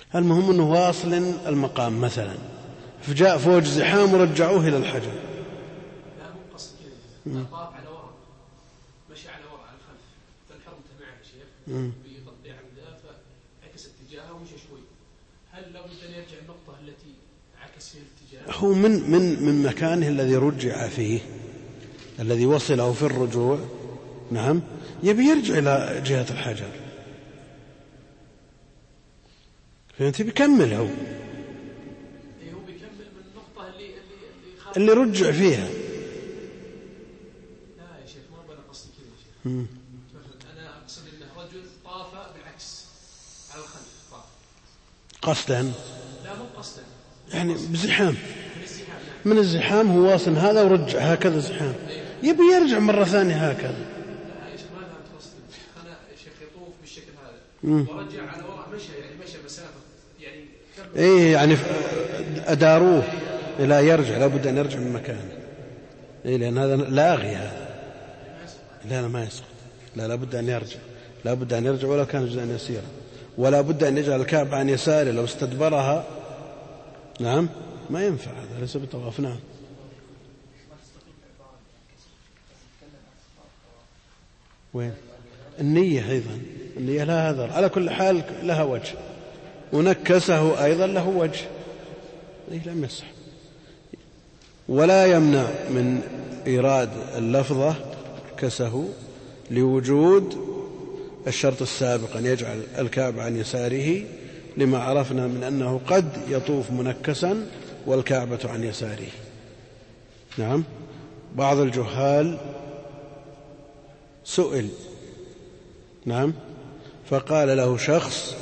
المهم أنه واصل المقام مثلا، فجاء فوج زحام ورجعوه إلى الحجر. لا مو قصد كذا، طاف على وراء، مشي على وراء على الخلف، فالحرم تبعه يا شيخ بيقضي عمده فعكس اتجاهه ومشي شوي، هل لابد أن يرجع النقطة التي عكس فيها الاتجاه؟ هو من مكانه الذي رجع فيه، الذي وصله في الرجوع، نعم، يبي يرجع إلى جهة الحجر، فأنت بيكمل هو بيكمل من النقطة اللي رجع فيها. لا يا شيخ ما أنا قصدي كذا يا شيخ، أنا أقصد أن رجل طاف بالعكس على الخلف، طاف قصدا، لا مو قصدا، يعني بزحام، من الزحام هو واصل هذا ورجع هكذا زحام، يبي يرجع مرة ثانية هكذا. لا يا شيخ ما أنا قصدي، أنا يا شيخ يطوف بالشكل هذا ورجع على وراء، مشى مسافة يعني إيه يعني أداروه لا يرجع، لابد أن يرجع من مكانه، إيه لأن هذا لاغي، هذا لا ما يسقط، لا لابد أن يرجع، لابد أن يرجع ولو كان جزءا يسيرا، ولا بد أن يجعل الكعبة عن يساره، لو استدبرها نعم ما ينفع، هذا ليس بطواف. نعم وين النية أيضا، النية لها هذر، على كل حال لها وجه، ونكسه أيضا له وجه، لم يصح. ولا يمنع من إيراد اللفظة كسه لوجود الشرط السابق أن يجعل الكعبة عن يساره، لما عرفنا من أنه قد يطوف منكسا والكعبة عن يساره. نعم بعض الجهال سئل، نعم، فقال له شخص،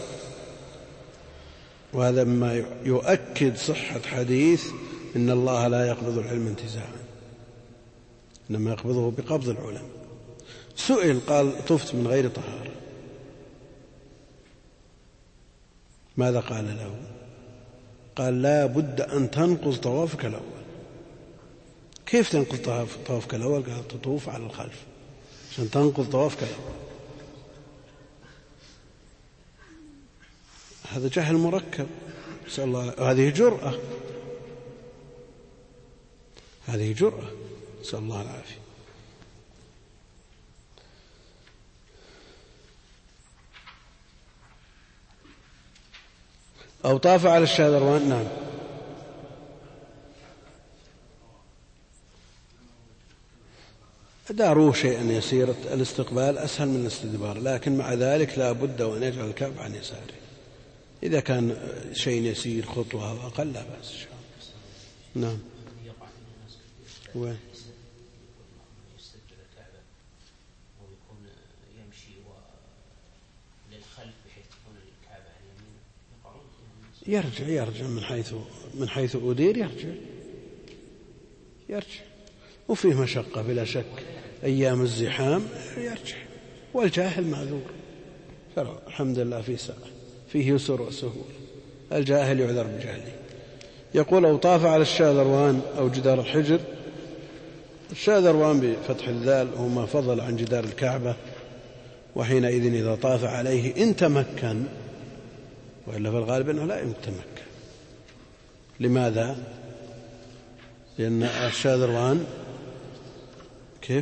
وهذا مما يؤكد صحة حديث إن الله لا يقبض العلم انتزاعا، إنما يقبضه بقبض العلماء. سئل قال طفت من غير طهارة، ماذا قال له؟ قال لا بد أن تنقض طوافك الأول. كيف تنقض طوافك الأول؟ قال تطوف على الخلف عشان تنقض طوافك الأول. هذا جهل مركب، نسأل الله، هذه جرأة، هذه جرأة، نسأل الله العافية. أو طاف على الشاذروان. نعم داروه شيئا يسير، الاستقبال أسهل من الاستدبار، لكن مع ذلك لا بد وأن يجعل الكعبة عن يساره. إذا كان شيء يسير خطوة أو أقل لا بأس إن شاء الله. نعم وين يرجع من حيث أدير، يرجع وفيه مشقة بلا شك، أيام الزحام يرجع، والجاهل معذور، الحمد لله في ساعة فيه يسر وسهول، الجاهل يعذر بجهله. يقول أو طاف على الشاذروان أو جدار الحجر. الشاذروان بفتح الذال هو ما فضل عن جدار الكعبة، وحينئذ إذا طاف عليه إن تمكن، وإلا في الغالب أنه لا يتمكن. لماذا؟ لأن الشاذروان كيف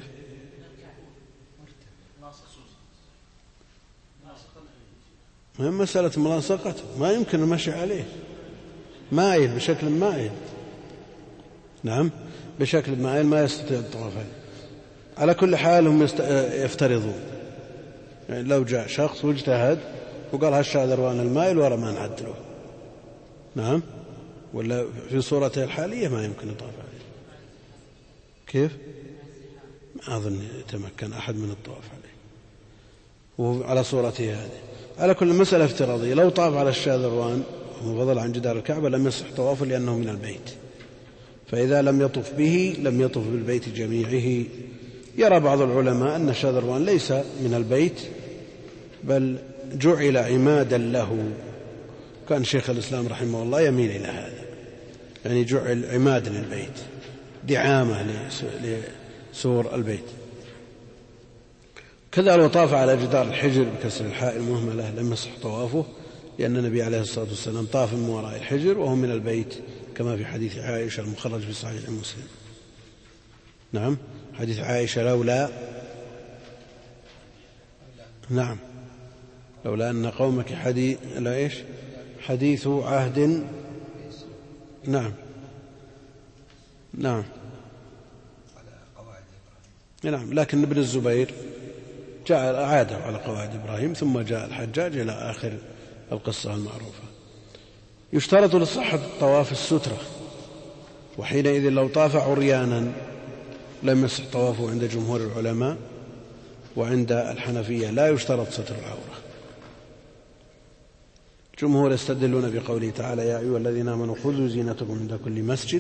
ما هي مسألة ملاصقته، ما يمكن المشي عليه، مائل بشكل مائل، نعم بشكل مائل ما يستطيع الطواف عليه. على كل حال هم يفترضون، يعني لو جاء شخص واجتهد وقال هالشاذروان المائل ورا ما نعدله، نعم، ولا في صورته الحالية ما يمكن يطاف عليه. كيف؟ ما أظن يتمكن أحد من الطواف عليه وعلى صورته هذه. على كل مسألة افتراضية، لو طاف على الشاذروان وفضل عن جدار الكعبة لم يصح طوافه لأنه من البيت، فإذا لم يطف به لم يطف بالبيت جميعه. يرى بعض العلماء أن الشاذروان ليس من البيت بل جعل عمادا له، كان شيخ الإسلام رحمه الله يميل إلى هذا، يعني جعل عماد للبيت، دعامة لسور البيت. كذا لو طاف على جدار الحجر بكسر الحاء المهملة لم يصح طوافه، لأن النبي عليه الصلاة والسلام طاف من وراء الحجر وهو من البيت، كما في حديث عائشة المخرج في صحيح مسلم. نعم، حديث عائشة لولا أن قومك حديث عهد. نعم لكن ابن الزبير جاء عاده على قواعد إبراهيم، ثم جاء الحجاج إلى آخر القصة المعروفة. يشترط لصحة الطواف السترة، وحينئذ لو طاف عريانا لم يصح طوافه عند جمهور العلماء، وعند الحنفية لا يشترط ستر العورة. جمهور يستدلون بقوله تعالى: يا أيها الذين آمنوا خذوا زينتكم عند كل مسجد.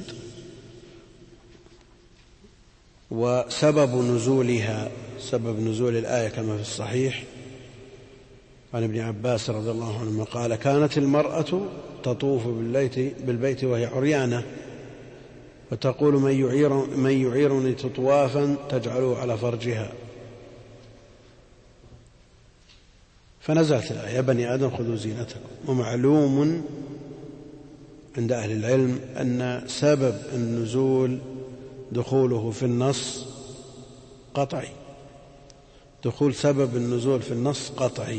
وسبب نزول الآية كما في الصحيح عن ابن عباس رضي الله عنهما قال: كانت المرأة تطوف بالبيت وهي عريانة فتقول: من يعيرني تطوافا تجعله على فرجها. فنزلت الآية: يا بني آدم خذوا زينتكم. ومعلوم عند أهل العلم أن سبب النزول دخوله في النص قطعي، دخول سبب النزول في النص قطعي،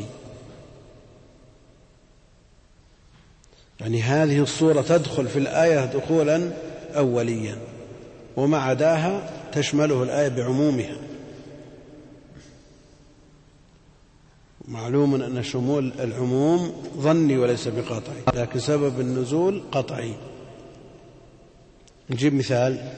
يعني هذه الصورة تدخل في الآية دخولا أوليا، وما عداها تشمله الآية بعمومها. معلوم أن شمول العموم ظني وليس بقطعي، لكن سبب النزول قطعي. نجيب مثال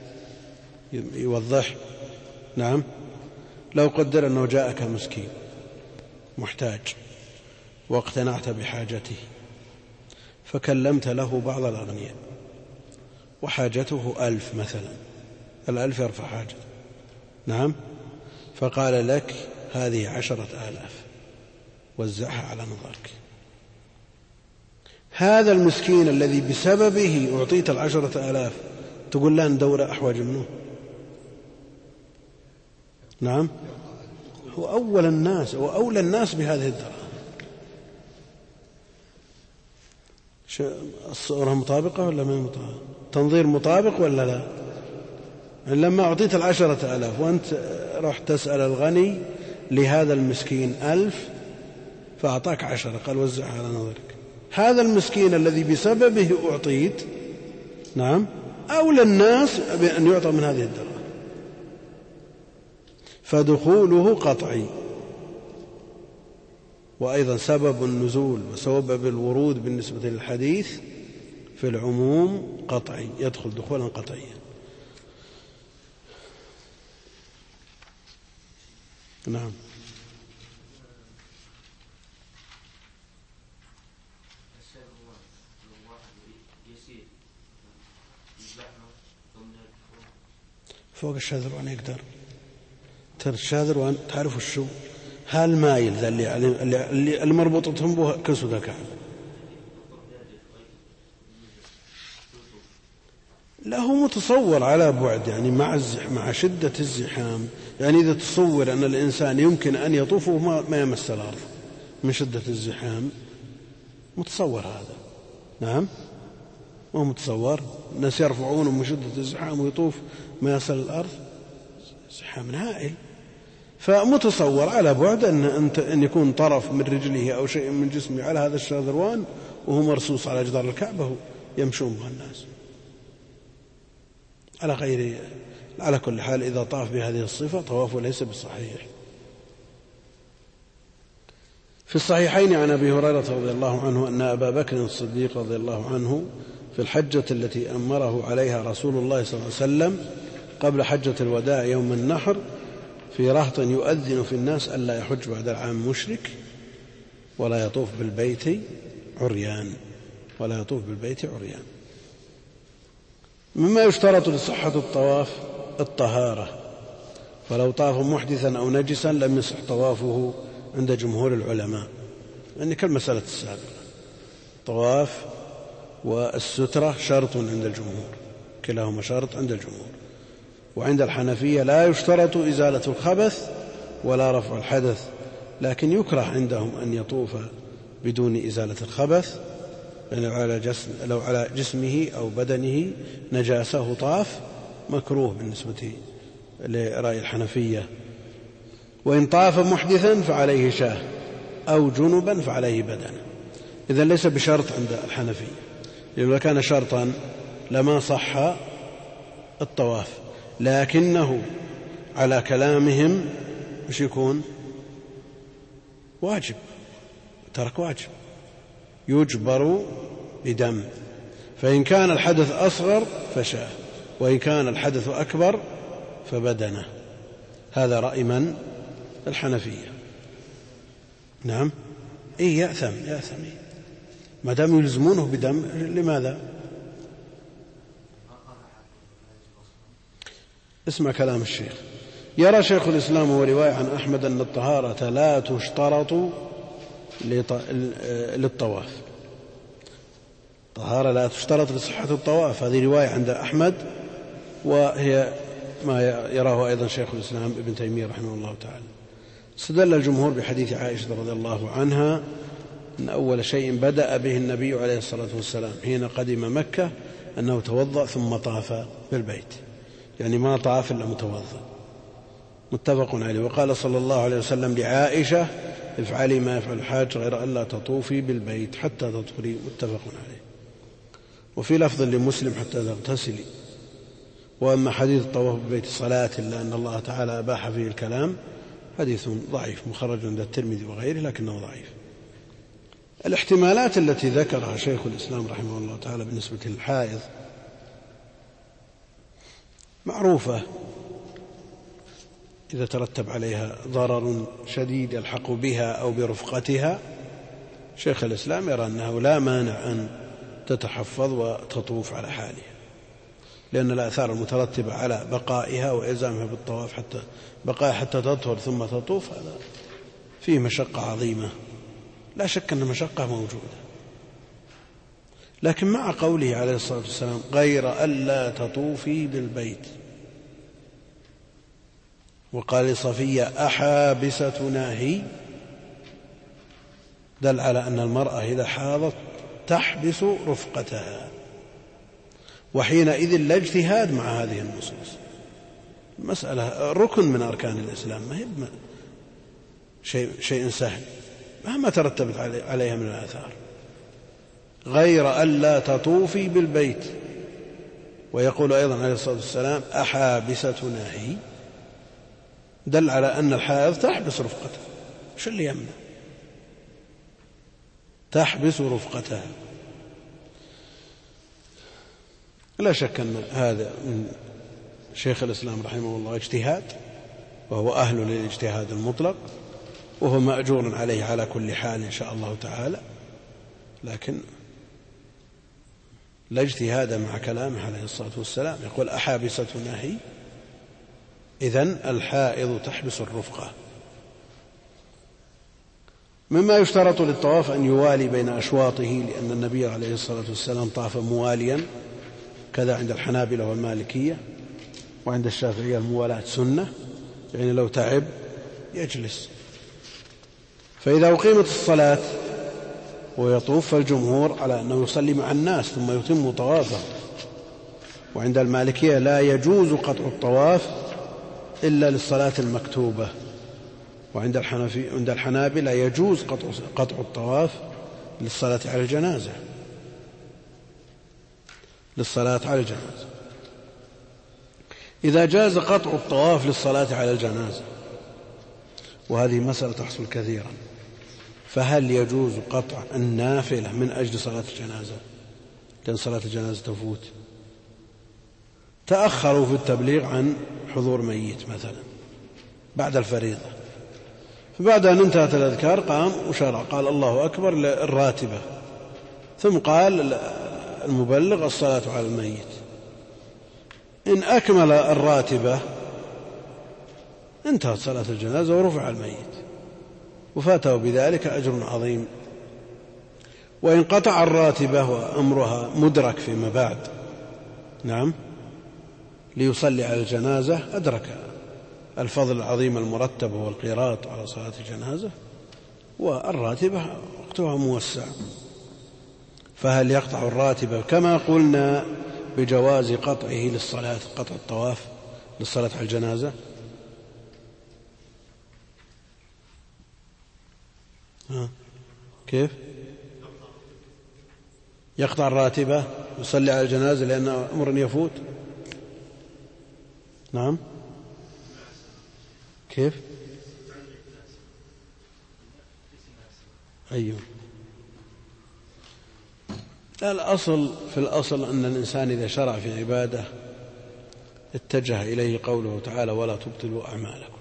يوضح. نعم، لو قدر أنه جاءك مسكين محتاج واقتنعت بحاجته، فكلمت له بعض الأغنياء وحاجته 1000 مثلا، 1000 يرفع حاجته. نعم، فقال لك: هذه 10,000 وزعها على نظرك. هذا المسكين الذي بسببه أعطيت 10,000 تقول لا ندور أحوج منه؟ نعم، هو أول الناس وأولى الناس بهذه الدرهم. الصورة مطابقة ولا ما مطابقة؟ تنظير مطابق ولا لا؟ لما أعطيت 10,000 وأنت رحت تسأل الغني لهذا المسكين 1000 فأعطاك 10، قال وزعها على نظرك. هذا المسكين الذي بسببه أعطيت، نعم، أولى الناس بأن يعطى من هذه الدرهم، فدخوله قطعي. وأيضا سبب النزول وسبب الورود بالنسبة للحديث في العموم قطعي، يدخل دخولا قطعيا. نعم. فوق الشاذروان يقدر الشاذروان تعرف الشو هالمايل ذا اللي مربوطتهم به كسو ذا كعب، لا هو متصور على بعد، يعني مع شدة الزحام. يعني إذا تصور أن الإنسان يمكن أن يطوف ما يمس الأرض من شدة الزحام، متصور هذا. نعم، ما متصور الناس يرفعونه من شدة الزحام ويطوف ما يصل الأرض، زحام هائل. فمتصور على بعد أن يكون طرف من رجله أو شيء من جسمه على هذا الشاذروان وهو مرصوص على جدار الكعبة يمشون بها الناس. على كل حال إذا طاف بهذه الصفة طوافه ليس بصحيح. في الصحيحين عن أبي هريرة رضي الله عنه أن أبا بكر الصديق رضي الله عنه في الحجة التي أمره عليها رسول الله صلى الله عليه وسلم قبل حجة الوداع يوم النحر في رهط يؤذن في الناس ألا يحج بعد العام مشرك ولا يطوف بالبيت عريان. مما يشترط لصحة الطواف الطهارة، فلو طاف محدثا أو نجسا لم يصح طوافه عند جمهور العلماء، يعني كالمسألة السابقة. طواف والسترة شرط عند الجمهور، كلاهما شرط عند الجمهور. وعند الحنفية لا يشترط إزالة الخبث ولا رفع الحدث، لكن يكره عندهم أن يطوف بدون إزالة الخبث، يعني لو على جسمه أو بدنه نجاسة طاف مكروه بالنسبة لرأي الحنفية. وإن طاف محدثا فعليه شاة أو جنبا فعليه بدنه. إذن ليس بشرط عند الحنفية، لأنه كان شرطا لما صح الطواف، لكنه على كلامهم مش يكون واجب، ترك واجب يجبر بدم. فإن كان الحدث أصغر فشاة، وإن كان الحدث أكبر فبدنه. هذا رأي من؟ الحنفية. نعم. يأثم ما دام يلزمونه بدم، لماذا؟ اسمع كلام الشيخ. يرى شيخ الإسلام ورواية عن أحمد أن الطهارة لا تشترط للطواف. طهارة لا تشترط لصحة الطواف، هذه رواية عند أحمد، وهي ما يراه أيضا شيخ الإسلام ابن تيمية رحمه الله تعالى. استدل الجمهور بحديث عائشة رضي الله عنها أن أول شيء بدأ به النبي عليه الصلاة والسلام حين قدم مكة أنه توضأ ثم طاف بالبيت، يعني ما طاف إلا متوضأ، متفق عليه. وقال صلى الله عليه وسلم لعائشة: افعلي ما يفعل الحاج غير ألا تطوفي بالبيت حتى تطهري، متفق عليه. وفي لفظ لمسلم: حتى تغتسلي. وأما حديث الطواف بالبيت صلاة إلا أن الله تعالى أباح فيه الكلام، حديث ضعيف مخرج عند الترمذي وغيره، لكنه ضعيف. الاحتمالات التي ذكرها شيخ الإسلام رحمه الله تعالى بالنسبة للحائض معروفة، إذا ترتب عليها ضرر شديد يلحق بها أو برفقتها، شيخ الإسلام يرى أنه لا مانع أن تتحفظ وتطوف على حالها، لأن الآثار المترتبة على بقائها وإلزامها بالطواف حتى بقائها حتى تطهر ثم تطوف، هذا فيه مشقة عظيمة، لا شك أن مشقة موجودة. لكن مع قوله عليه الصلاة والسلام: غير ألا تطوفي بالبيت، وقال لصفية: أحابستنا هي، دل على أن المرأة إذا حاضت تحبس رفقتها، وحينئذ لا اجتهاد مع هذه النصوص. المسألة ركن من أركان الإسلام، ما هي شيء سهل مهما ترتبت عليها من الآثار. غير ألا تطوفي بالبيت. ويقول أيضا عليه الصلاة والسلام: أحابستنا هي، دل على أن الحائض تحبس رفقتها. شو اللي يمنع؟ تحبس رفقتها. لا شك أن هذا من شيخ الإسلام رحمه الله اجتهاد، وهو أهل للاجتهاد المطلق، وهو مأجور عليه على كل حال إن شاء الله تعالى، لكن لا اجتهاد مع كلامه عليه الصلاة والسلام. يقول: أحابستنا هي، إذن الحائض تحبس الرفقة. مما يشترط للطواف أن يوالي بين أشواطه، لأن النبي عليه الصلاة والسلام طاف مواليا، كذا عند الحنابلة والمالكية، وعند الشافعية الموالاة سنة، يعني لو تعب يجلس. فإذا أقيمت الصلاة ويطوف، فالجمهور على أنه يصلي مع الناس ثم يتم طوافه. وعند المالكية لا يجوز قطع الطواف إلا للصلاة المكتوبة. وعند الحنابلة يجوز قطع الطواف للصلاة على الجنازة، إذا جاز قطع الطواف للصلاة على الجنازة، وهذه مسألة تحصل كثيرا، فهل يجوز قطع النافلة من أجل صلاة الجنازة؟ لأن صلاة الجنازة تفوت. تأخروا في التبليغ عن حضور ميت مثلا بعد الفريضة، فبعد أن انتهت الأذكار قام وشرع، قال: الله أكبر الراتبة، ثم قال المبلغ: الصلاة على الميت. إن أكمل الراتبة انتهت صلاة الجنازة ورفع الميت، وفاته بذلك أجر عظيم. وإن قطع الراتبة وأمرها مدرك فيما بعد، نعم، ليصلي على الجنازة، أدرك الفضل العظيم المرتب والقيراط على صلاة الجنازة، والراتبة وقتها موسع. فهل يقطع الراتبة كما قلنا بجواز قطعه للصلاة، قطع الطواف للصلاة على الجنازة؟ كيف يقطع الراتبة يصلي على الجنازة لأنه أمر يفوت؟ نعم. كيف؟ أيوه. الأصل في الأصل أن الإنسان إذا شرع في عبادة اتجه إليه قوله تعالى ولا تبطلوا أعمالكم.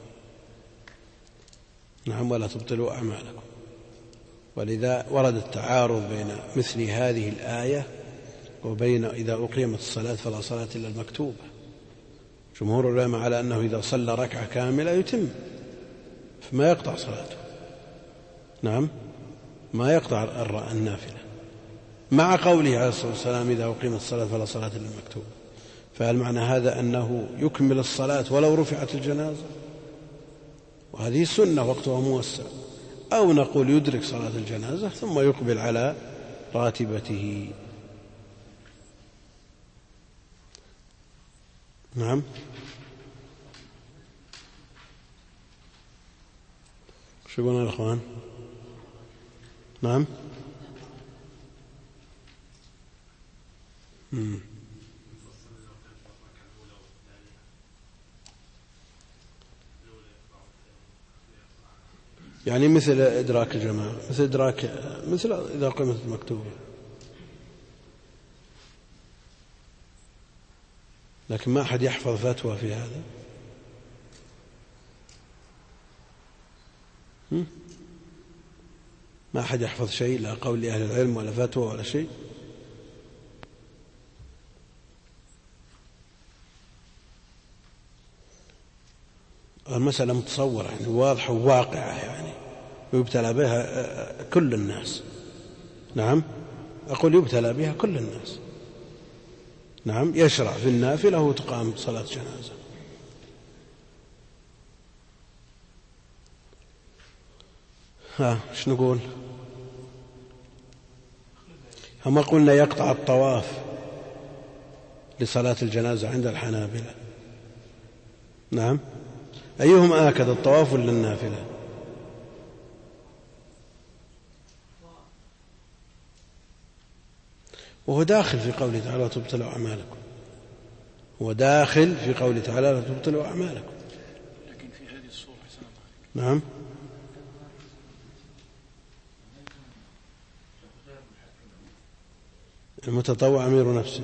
نعم، ولا تبطلوا أعمالكم. ولذا ورد التعارض بين مثل هذه الآية وبين إذا أقيمت الصلاة فلا صلاة إلا المكتوبة. جمهور العلماء على أنه إذا صلى ركعة كاملة يتم، فما يقطع صلاته. نعم، ما يقطع النافلة، مع قوله عليه الصلاة والسلام إذا أقيمت الصلاة فلا صلاة إلا المكتوبة. فهل معنى هذا أنه يكمل الصلاة ولو رفعت الجنازة؟ وهذه سنة وقتها موسع. أو نقول يدرك صلاة الجنازة ثم يقبل على راتبته. نعم. شو يقولون الأخوان؟ نعم. يعني مثل إدراك الجماعة، مثل إذا قيمت المكتوبة، لكن ما أحد يحفظ فتوى في هذا. ما أحد يحفظ شيء، لا قول أهل العلم ولا فتوى ولا شيء. المسألة متصورة يعني واضحة وواقعة، يعني يبتلى بها كل الناس. نعم، أقول يبتلى بها كل الناس. نعم، يشرع في النافلة وتقام صلاة جنازة. ايش نقول؟ هم قلنا يقطع الطواف لصلاة الجنازة عند الحنابلة. نعم، أيهم آكد، الطواف ولا النافلة؟ وهو داخل في قوله تعالى لا تبطلوا أعمالكم، هو داخل في قوله تعالى لا تبطلوا أعمالكم. لكن في هذه الصورة حسنا. نعم. المتطوع أمير نفسه.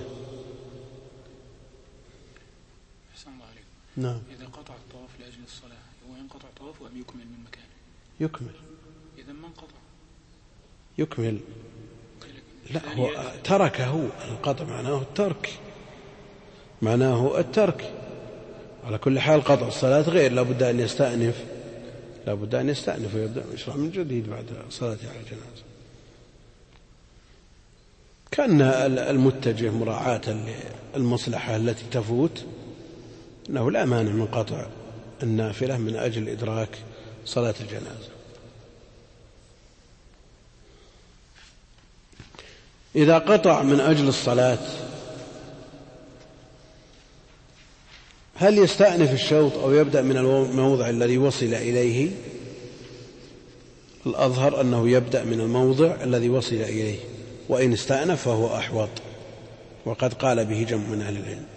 حسن الله عليكم. نعم. إذا قطع الطواف لأجل الصلاة هو ينقطع طوافه أم يكمل من مكانه؟ يكمل. إذا ما انقطع يكمل. لا، هو تركه. القطع معناه الترك، معناه الترك. على كل حال قطع الصلاة غير، لابد أن يستأنف ويبدأ يشرع من جديد بعد صلاة على الجنازة. كان المتجه مراعاة للمصلحة التي تفوت أنه لا مانع من قطع النافلة من أجل إدراك صلاة الجنازة. إذا قطع من أجل الصلاة هل يستأنف الشوط أو يبدأ من الموضع الذي وصل إليه؟ الأظهر أنه يبدأ من الموضع الذي وصل إليه، وإن استأنف فهو أحوط، وقد قال به جمع من أهل العلم.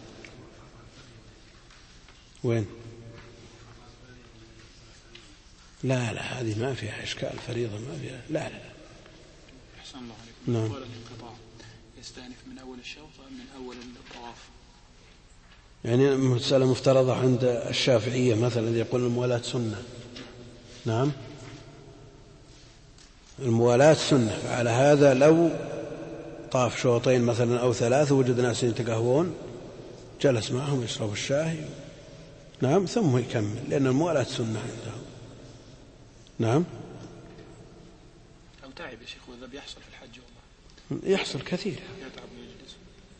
وين؟ لا هذه ما فيها إشكال، فريضة ما فيها. لا أحسن الله عليكم. نعم. قال الانقطاع يستأنف من أول الشوط أم من أول الطواف؟ يعني مسألة مفترضة عند الشافعية مثلا يقول الموالاة سنة. نعم، الموالاة سنة. فعلى هذا لو طاف شوطين مثلا أو 3 وجد ناس يتقهوون جلس معهم يشرب الشاي، نعم، ثم يكمل، لأن الموالاة سنة عندهم. نعم. أو تعب يا شيخ، وذا بيحصل في الحج والله، يحصل كثير، يتعب ويجلس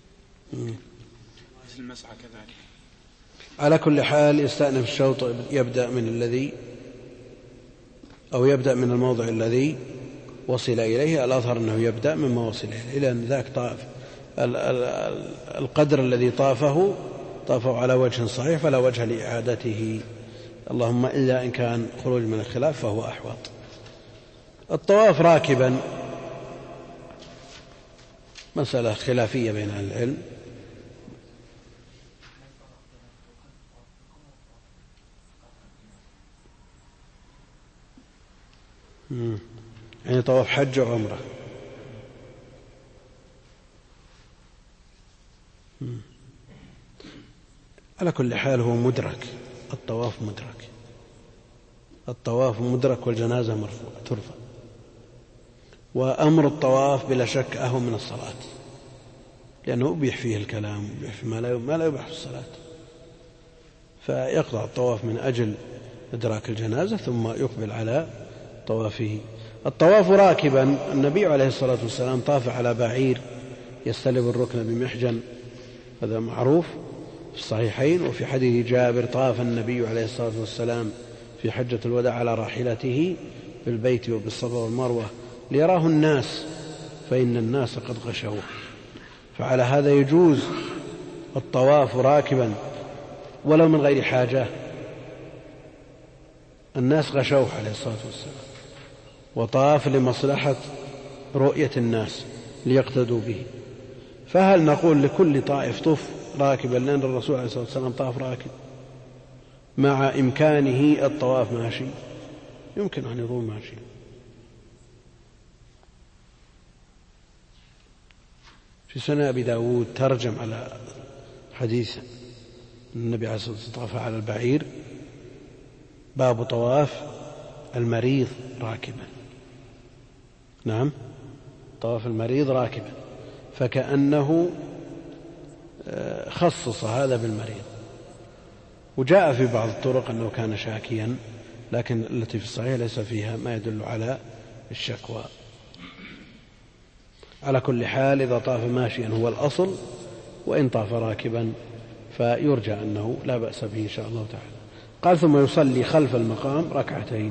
مثل المسعى كذلك. على كل حال يستأنف الشوط، يبدأ من الذي أو يبدأ من الموضع الذي وصل إليه. الأظهر أنه يبدأ مما وصل إليه، لأن ذاك طاف القدر الذي طافه على وجه صحيح فلا وجه لإعادته، اللهم إلا إن كان خروج من الخلاف فهو أحوط. الطواف راكبا مسألة خلافية بين أهل العلم. يعني طواف حج وعمرة. على كل حال هو مدرك، الطواف مدرك والجنازة ترفع. وأمر الطواف بلا شك أهم من الصلاة، لأنه أبيح فيه الكلام، أبيح فيه ما لا يباح في الصلاة، فيقطع الطواف من أجل إدراك الجنازة ثم يقبل على طوافه. الطواف راكبا، النبي عليه الصلاة والسلام طاف على بعير يستلب الركن بمحجن، هذا معروف في الصحيحين. وفي حديث جابر طاف النبي عليه الصلاة والسلام في حجة الوداع على راحلته بالبيت وبالصفا والمروة ليراه الناس، فإن الناس قد غشوه. فعلى هذا يجوز الطواف راكبا ولو من غير حاجة، الناس غشوه عليه الصلاة والسلام وطاف لمصلحة رؤية الناس ليقتدوا به. فهل نقول لكل طائف طف راكبا لأن الرسول عليه الصلاة والسلام طاف راكب مع إمكانه الطواف ماشي؟ يمكن أن يطوف ماشي. في سنن أبي داود ترجم على حديث النبي عليه الصلاة والسلام طاف على البعير، باب طواف المريض راكبا. نعم، طواف المريض راكبا، فكأنه خصص هذا بالمريض. وجاء في بعض الطرق أنه كان شاكيا، لكن التي في الصحيح ليس فيها ما يدل على الشكوى. على كل حال إذا طاف ماشيا هو الأصل، وإن طاف راكبا فيرجى أنه لا بأس به إن شاء الله تعالى. قال ثم يصلي خلف المقام ركعتين،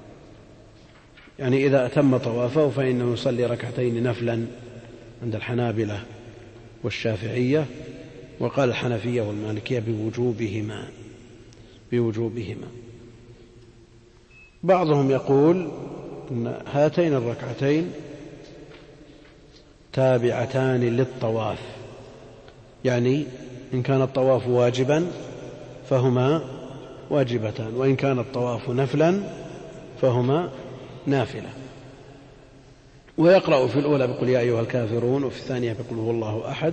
يعني إذا أتم طوافه فإنه يصلي ركعتين نفلا عند الحنابلة والشافعية، وقال الحنفية والمالكية بوجوبهما. بعضهم يقول أن هاتين الركعتين تابعتان للطواف، يعني إن كان الطواف واجبا فهما واجبتان، وإن كان الطواف نفلا فهما نافلة. ويقرأ في الأولى بقل يا أيها الكافرون، وفي الثانية بقل هو الله أحد،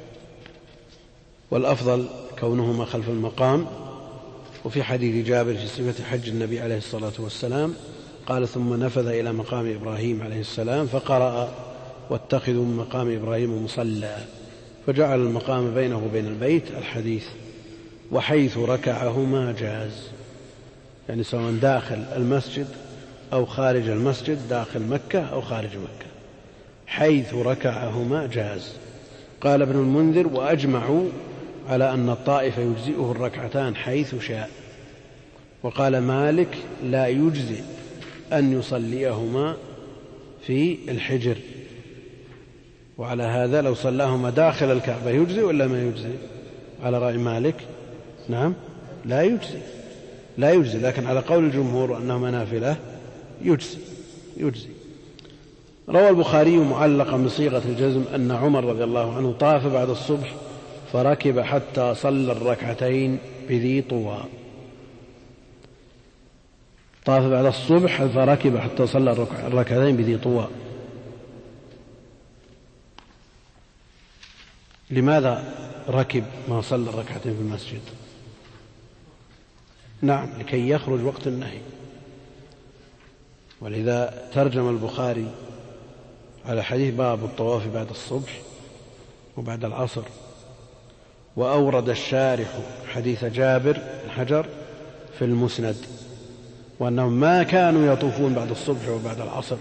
والأفضل كونهما خلف المقام. وفي حديث جابر في صفة حج النبي عليه الصلاة والسلام قال ثم نفذ إلى مقام إبراهيم عليه السلام فقرأ واتخذوا من مقام إبراهيم مصلى، فجعل المقام بينه وبين البيت الحديث. وحيث ركعهما جاز، يعني سواء داخل المسجد أو خارج المسجد، داخل مكة أو خارج مكة، حيث ركعهما جاز. قال ابن المنذر وأجمعوا على أن الطائف يجزئه الركعتان حيث شاء. وقال مالك لا يجزئ أن يصليهما في الحجر، وعلى هذا لو صلاهما داخل الكعبة يجزئ ولا ما يجزئ؟ على رأي مالك نعم لا يجزئ، لكن على قول الجمهور أنهما نافلة يجزئ. روى البخاري معلقا بصيغة الجزم أن عمر رضي الله عنه طاف بعد الصبح فركب حتى صلى الركعتين بذي طوى. طاف بعد الصبح فركب حتى صلى الركعتين بذي طوى. لماذا ركب ما صلى الركعتين في المسجد؟ نعم، لكي يخرج وقت النهي. ولذا ترجم البخاري على حديث باب الطواف بعد الصبح وبعد العصر. وأورد الشارح حديث جابر بن حجر في المسند، وأنهم ما كانوا يطوفون بعد الصبح وبعد العصر.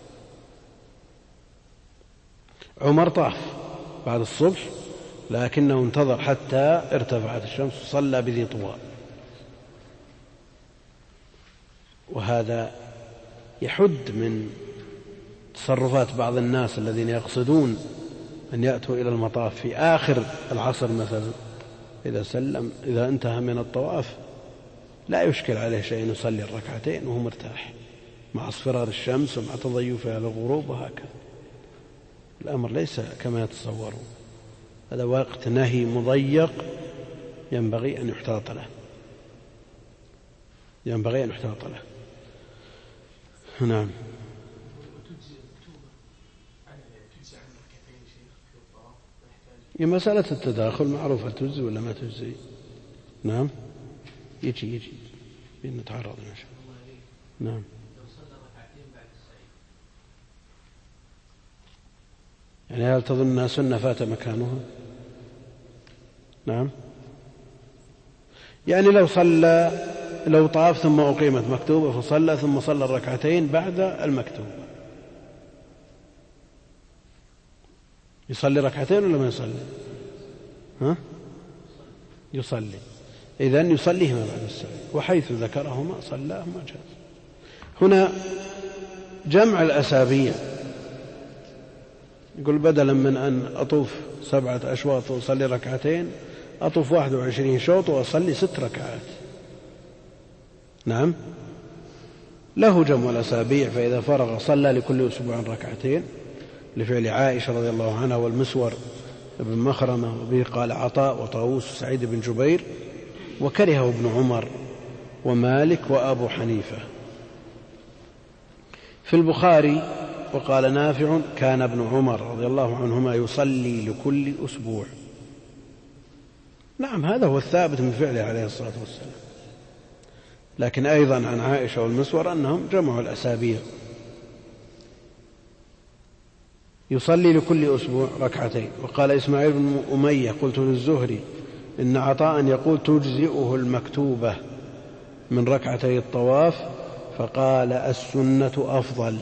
عمر طاف بعد الصبح لكنه انتظر حتى ارتفعت الشمس وصلى بذي طوى، وهذا يحد من تصرفات بعض الناس الذين يقصدون أن يأتوا إلى المطاف في آخر العصر مثلا، إذا سلم إذا انتهى من الطواف لا يشكل عليه شيء، يصلي الركعتين وهو مرتاح مع اصفرار الشمس ومع تضيفها للغروب وهكذا. الأمر ليس كما يتصورون، هذا وقت نهي مضيق ينبغي أن يحتاط له، ينبغي أن يحتاط له. نعم. هي مسألة التداخل معروفة، تجزي ولا ما تجزي؟ نعم. يجي نتعرض إن شاء الله. نعم. يعني هل تظن أنها سنة فات مكانها؟ نعم. يعني لو طاف ثم أقيمت مكتوبة فصلى ثم صلى الركعتين بعد المكتوبة، يصلي ركعتين ولا ما يصلي؟ يصلي. إذن يصليهما بعد السعي، وحيث ذكرهما صلاهما جاز. هنا جمع الأسابيع، يقول بدلا من أن أطوف 7 أشواط وأصلي ركعتين أطوف 21 شوط وأصلي 6 ركعات. نعم، له جمع الأسابيع، فإذا فرغ صلى لكل أسبوع ركعتين، لفعل عائشة رضي الله عنها والمسور بن مخرمة، وبه قال عطاء وطاووس وسعيد بن جبير، وكرهه ابن عمر ومالك وأبو حنيفة. في البخاري وقال نافع كان ابن عمر رضي الله عنهما يصلي لكل أسبوع. نعم، هذا هو الثابت من فعله عليه الصلاة والسلام. لكن أيضا عن عائشة والمسور أنهم جمعوا الأسابيع، يصلي لكل أسبوع ركعتين. وقال إسماعيل بن أمية قلت للزهري إن عطاء يقول تجزئه المكتوبة من ركعتي الطواف، فقال السنة أفضل.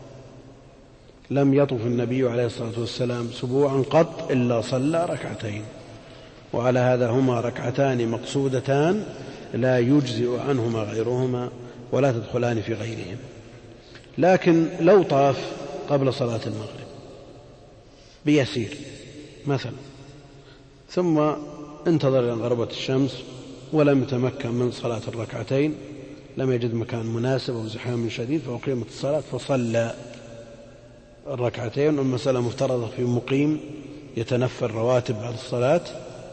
لم يطف النبي عليه الصلاة والسلام أسبوعا قط إلا صلى ركعتين، وعلى هذا هما ركعتان مقصودتان لا يجزئ عنهما غيرهما ولا تدخلان في غيرهم. لكن لو طاف قبل صلاة المغرب بيسير مثلا، ثم انتظر إلى غربت الشمس ولم يتمكن من صلاة الركعتين، لم يجد مكان مناسب أو زحام شديد، فأقيمت الصلاة فصلى الركعتين، والمسألة مفترضة في مقيم يتنفل رواتب بعد الصلاة،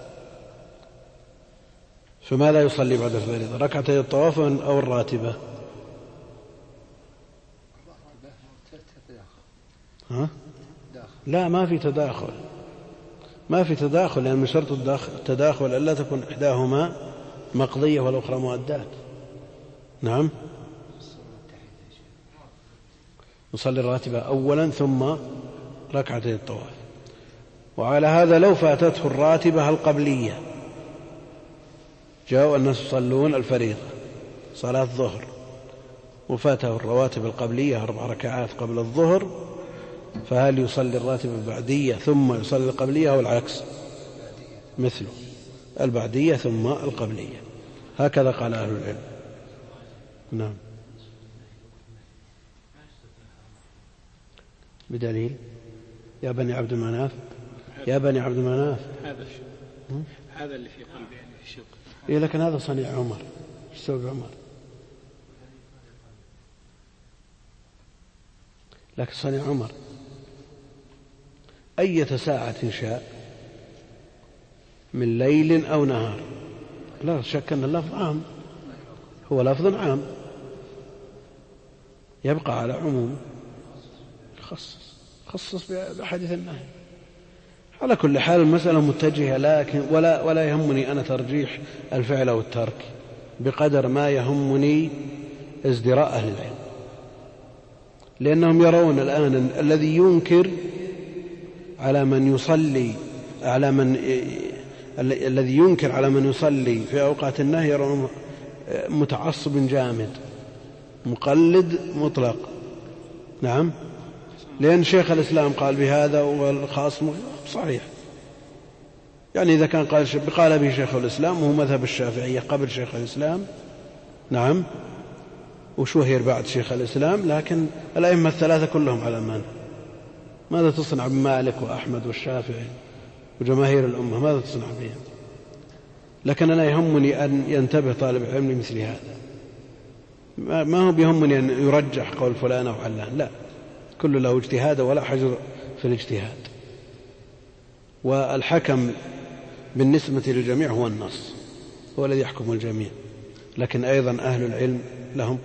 فماذا يصلي بعد الفريضة؟ ركعتي الطواف أو الراتبة؟ لا، ما في تداخل، ما في تداخل، لأن من شرط التداخل ألا تكون إحداهما مقضية والأخرى مؤدات. نعم، يصلي الراتبة أولا ثم ركعتي الطواف. وعلى هذا لو فاتته الراتبة القبلية، جاءوا الناس يصلون الفريضة صلاة الظهر وفاته الرواتب القبلية 4 ركعات قبل الظهر، فهل يصلي الراتبة البعدية ثم يصلي القبلية أو العكس؟ مثله البعدية ثم القبلية، هكذا قال أهل العلم. نعم، بدليل يا بني عبد المناف، يا بني عبد المناف، هذا اللي في قلبي يعني في شق. إيه، لكن هذا صنيع عمر، ايش سوى عمر؟ لكن صنيع عمر أية ساعة شاء من ليل أو نهار، لا شك أن اللفظ عام، هو لفظ عام يبقى على عموم، خصص بحديث النهي. على كل حال المسألة متجهة، لكن ولا يهمني أنا ترجيح الفعل أو الترك بقدر ما يهمني ازدراء أهل العلم، لأنهم يرون الآن الذي ينكر على من يصلي الذي ينكر على من يصلي في أوقات النهي يرون متعصب جامد مقلد مطلق. نعم، لأن شيخ الإسلام قال بهذا والخاص صحيح، يعني إذا كان قال به شيخ الإسلام وهو مذهب الشافعية قبل شيخ الإسلام، نعم، وشهر بعد شيخ الإسلام، لكن الأئمة الثلاثة كلهم على المنع. ماذا تصنع بمالك وأحمد والشافعي وجماهير الأمة؟ ماذا تصنع بهم؟ لكن أنا يهمني أن ينتبه طالب العلم لمثل هذا. ما هو بيهمني أن يرجح قول فلان أو علان، لا، كل له اجتهاد ولا حجر في الاجتهاد. والحكم بالنسبة للجميع هو النص، هو الذي يحكم الجميع. لكن أيضا أهل العلم لهم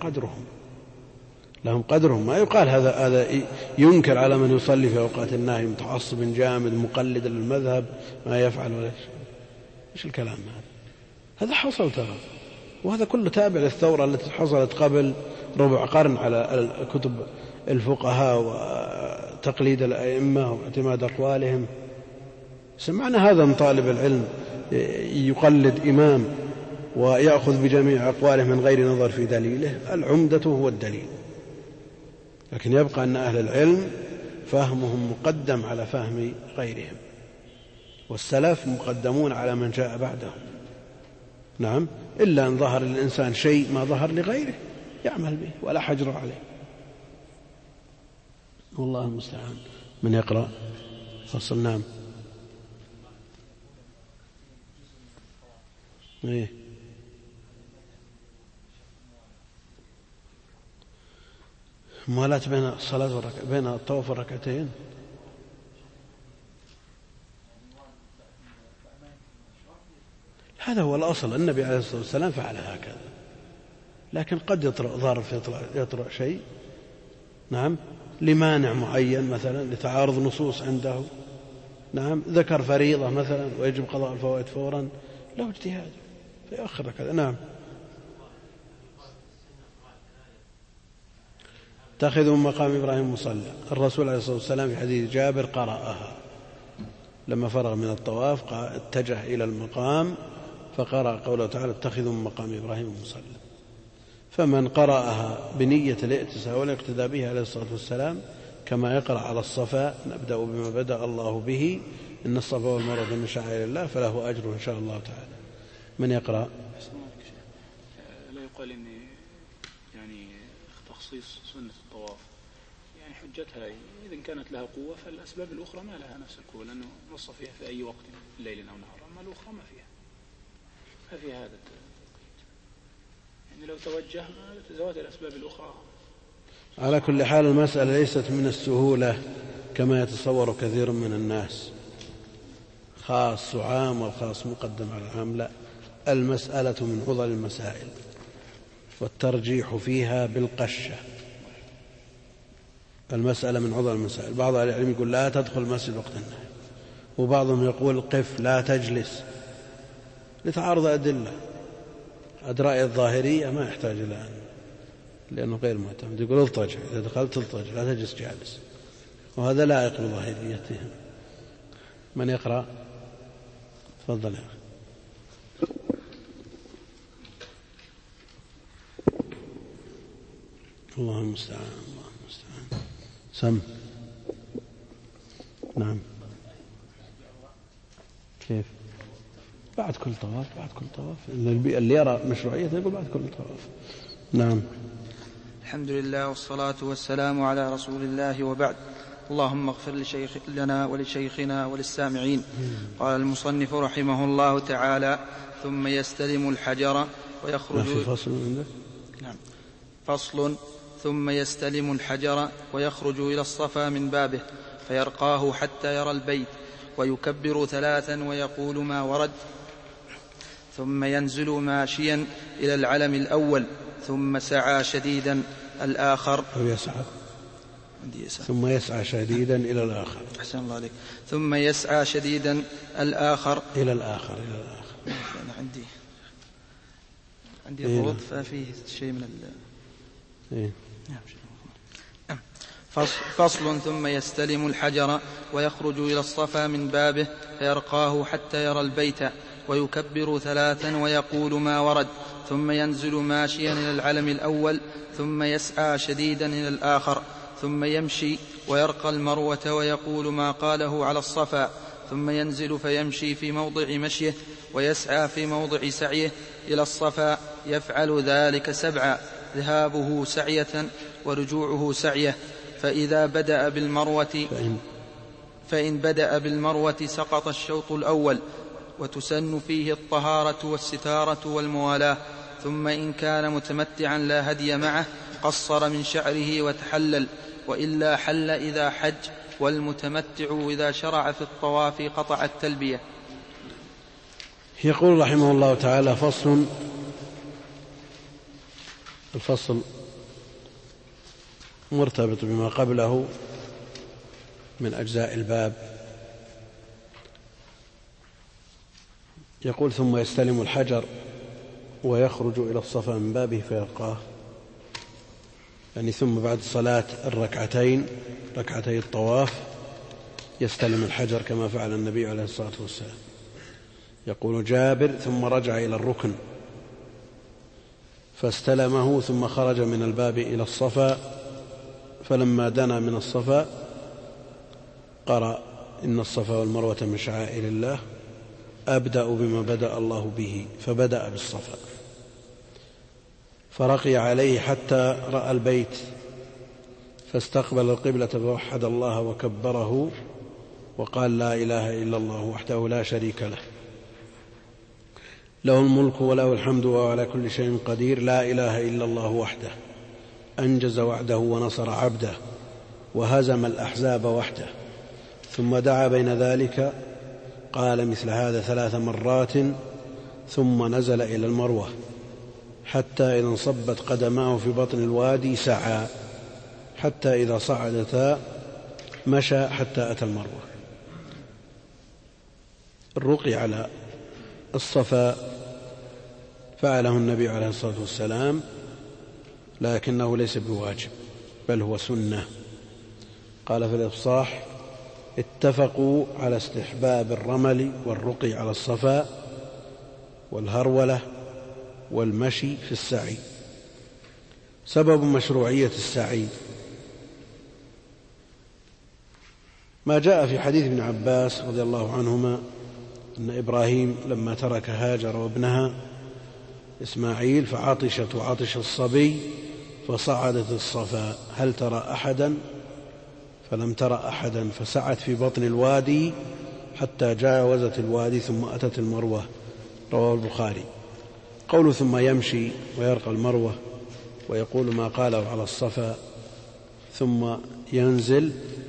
قدرهم. ما يقال هذا ينكر على من يصلي في أوقات النهي متعصب جامد مقلد للمذهب ما يفعل ولا شيء. إيش الكلام هذا حصل ترى، وهذا كله تابع للثورة التي حصلت قبل ربع قرن على كتب الفقهاء وتقليد الأئمة واعتماد أقوالهم. سمعنا هذا من طالب العلم يقلد إمام ويأخذ بجميع أقواله من غير نظر في دليله، العمدة هو الدليل. لكن يبقى أن أهل العلم فهمهم مقدم على فهم غيرهم، والسلف مقدمون على من جاء بعدهم. نعم، إلا أن ظهر للإنسان شيء ما ظهر لغيره يعمل به ولا حجر عليه، والله المستعان. من يقرأ فصل؟ نعم. إيه؟ موالاة بين الصلاة بين الطواف والركعتين. هذا هو الأصل، النبي عليه الصلاة والسلام فعل هكذا، لكن قد يطرأ ظرف، يطرأ شيء، نعم، لمانع معين، مثلا لتعارض نصوص عنده، نعم، ذكر فريضة مثلا ويجب قضاء الفوائد فورا، له اجتهاد فيأخر كذا. نعم. اتخذوا من مقام إبراهيم مصلى. الرسول عليه الصلاة والسلام في حديث جابر قرأها لما فرغ من الطواف، اتجه إلى المقام فقرأ قوله تعالى اتخذوا من مقام إبراهيم مصلى. فمن قرأها بنية الائتساء والاقتداء به عليه الصلاة والسلام كما يقرأ على الصفا نبدأ بما بدأ الله به إن الصفا والمروة من شعائر الله فله أجر إن شاء الله تعالى. من يقرأ؟ لا يقال إن يعني تخصيص سنة الطواف يعني حجتها إذا كانت لها قوة، فالأسباب الأخرى ما لها نفس القوة، لأنه نص فيها في أي وقت ليل أو نهار، أما الأخرى ما فيها هذا يعني لو توجه تزوات الأسباب الأخرى. على كل حال المسألة ليست من السهولة كما يتصور كثير من الناس، خاص وعام والخاص مقدم على العام، لا، المسألة من عضل المسائل والترجيح فيها بالقشة. المسألة من عضل المسائل. بعض أهل العلم يقول لا تدخل المسجد وقت النهي، وبعضهم يقول قف لا تجلس، لتعارض أدلة. أدراء الظاهرية ما يحتاج إلى أن، لأنه غير معتمد، يقول اضطجع، إذا دخلت اضطجع لا تجلس جالس، وهذا لائق بظاهريتهم. من يقرأ؟ تفضل يا أخي. الله المستعان. سم. نعم. كيف؟ بعد كل طواف. اللي يرى مشروعيته يقول بعد كل طواف. نعم. الحمد لله والصلاة والسلام على رسول الله، وبعد. اللهم اغفر لنا ولشيخنا وللسامعين. قال المصنف رحمه الله تعالى: ثم يستلم الحجر ويخرج. في فصل عندك؟ نعم. فصل: ثم يستلم الحجر ويخرج إلى الصفا من بابه فيرقاه حتى يرى البيت ويكبر 3 ويقول ما ورد، ثم ينزل ماشيا إلى العلم الأول ثم سعى شديدا الآخر، أو يسعى. ثم يسعى شديدا إلى الآخر. أحسن الله عليك. ثم يسعى شديدا الآخر إلى الآخر. أنا عندي ضغط ففيه شيء من فصل: ثم يستلم الحجر ويخرج إلى الصفا من بابه فيرقاه حتى يرى البيت ويكبر 3 ويقول ما ورد، ثم ينزل ماشيا إلى العلم الأول ثم يسعى شديدا إلى الآخر، ثم يمشي ويرقى المروة ويقول ما قاله على الصفا، ثم ينزل فيمشي في موضع مشيه ويسعى في موضع سعيه إلى الصفا، يفعل ذلك 7. ذهابه سعية ورجوعه سعية. فإن بدأ بالمروة سقط الشوط الأول، وتسن فيه الطهارة والستارة والموالاة. ثم إن كان متمتعا لا هدي معه قصر من شعره وتحلل، وإلا حل إذا حج، والمتمتع إذا شرع في الطواف قطع التلبية. يقول رحمه الله تعالى: فصل. الفصل مرتبط بما قبله من أجزاء الباب. يقول: ثم يستلم الحجر ويخرج إلى الصفا من بابه فيرقاه، يعني ثم بعد صلاة الركعتين ركعتي الطواف يستلم الحجر كما فعل النبي عليه الصلاة والسلام. يقول جابر: ثم رجع إلى الركن فاستلمه، ثم خرج من الباب إلى الصفا، فلما دنا من الصفا قرأ: إن الصفا والمروة من شعائر الله، أبدأ بما بدأ الله به، فبدأ بالصفا، فرقي عليه حتى رأى البيت، فاستقبل القبلة فوحد الله وكبره وقال: لا إله إلا الله وحده لا شريك له، له الملك وله الحمد وهو على كل شيء قدير، لا إله إلا الله وحده، أنجز وعده ونصر عبده وهزم الأحزاب وحده. ثم دعا بين ذلك، قال مثل هذا 3 مرات، ثم نزل إلى المروة حتى إذا انصبت قدماه في بطن الوادي سعى، حتى إذا صعدتا مشى حتى أتى المروة. الرقي على الصفا فعله النبي عليه الصلاة والسلام، لكنه ليس بواجب بل هو سنة. قال في الإفصاح: اتفقوا على استحباب الرمل والرقي على الصفا والهرولة والمشي في السعي. سبب مشروعية السعي ما جاء في حديث ابن عباس رضي الله عنهما أن إبراهيم لما ترك هاجر وابنها إسماعيل فعطشت وعطش الصبي فصعدت الصفا، هل ترى أحدا؟ فلم ترى أحدا، فسعت في بطن الوادي حتى جاوزت الوادي ثم أتت المروة. رواه البخاري. قول ثم يمشي ويرقى المروة ويقول ما قاله على الصفا، ثم ينزل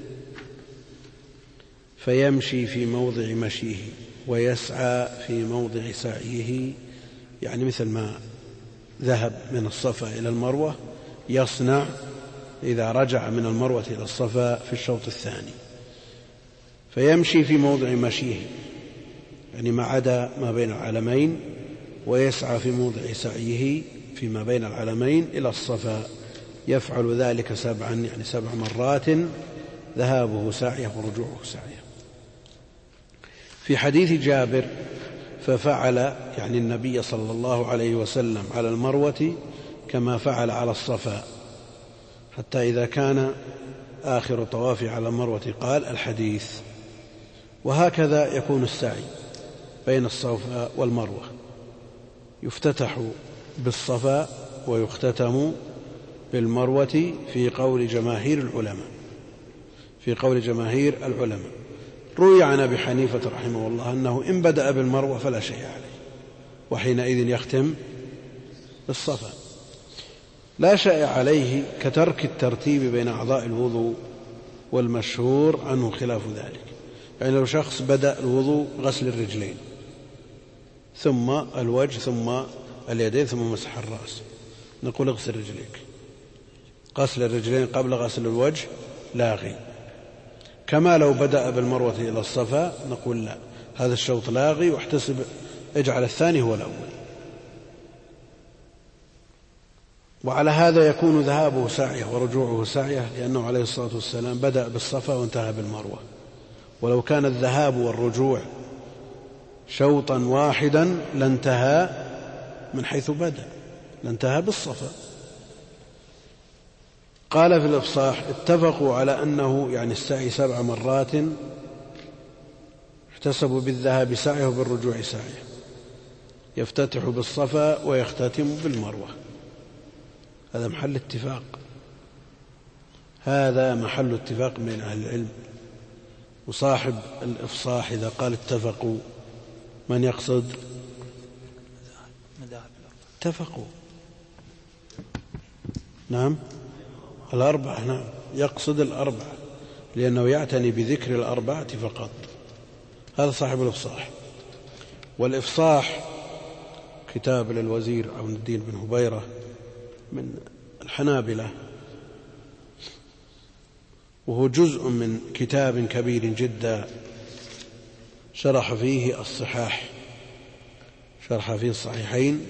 فيمشي في موضع مشيه ويسعى في موضع سعيه، يعني مثل ما ذهب من الصفا إلى المروة يصنع إذا رجع من المروة إلى الصفا في الشوط الثاني. فيمشي في موضع مشيه، يعني ما عدا ما بين العلمين، ويسعى في موضع سعيه فيما بين العلمين إلى الصفا، يفعل ذلك 7، يعني 7 مرات، ذهابه سعيه ورجوعه سعيه. في حديث جابر: ففعل، يعني النبي صلى الله عليه وسلم، على المروة كما فعل على الصفا، حتى إذا كان آخر طوافه على المروة قال الحديث. وهكذا يكون السعي بين الصفا والمروة، يفتتح بالصفا ويختتم بالمروة في قول جماهير العلماء. روي عن أبي حنيفة رحمه الله أنه إن بدأ بالمروة فلا شيء عليه، وحينئذ يختم بالصفا. لا شيء عليه كترك الترتيب بين أعضاء الوضوء، والمشهور عنه خلاف ذلك. يعني لو شخص بدأ الوضوء غسل الرجلين ثم الوجه ثم اليدين ثم مسح الرأس، نقول اغسل رجليك. غسل الرجلين قبل غسل الوجه لاغي. كما لو بدأ بالمروة إلى الصفا نقول لا، هذا الشوط لاغي، واحتسب اجعل الثاني هو الأول. وعلى هذا يكون ذهابه سعيه ورجوعه سعيه، لأنه عليه الصلاة والسلام بدأ بالصفا وانتهى بالمروة. ولو كان الذهاب والرجوع شوطا واحدا لانتهى من حيث بدأ، لانتهى بالصفا. قال في الإفصاح: اتفقوا على أنه، يعني السعي 7 مرات، احتسبوا بالذهاب سعيه وبالرجوع سعيه، يفتتح بالصفا ويختتم بالمروة. هذا محل اتفاق، هذا محل اتفاق بين أهل العلم. وصاحب الإفصاح إذا قال اتفقوا من يقصد؟ اتفقوا، نعم الأربعة، نعم يقصد الأربعة، لأنه يعتني بذكر الأربعة فقط. هذا صاحب الإفصاح. والإفصاح كتاب للوزير عون الدين بن هبيرة من الحنابلة، وهو جزء من كتاب كبير جدا شرح فيه الصحاح، شرح فيه الصحيحين.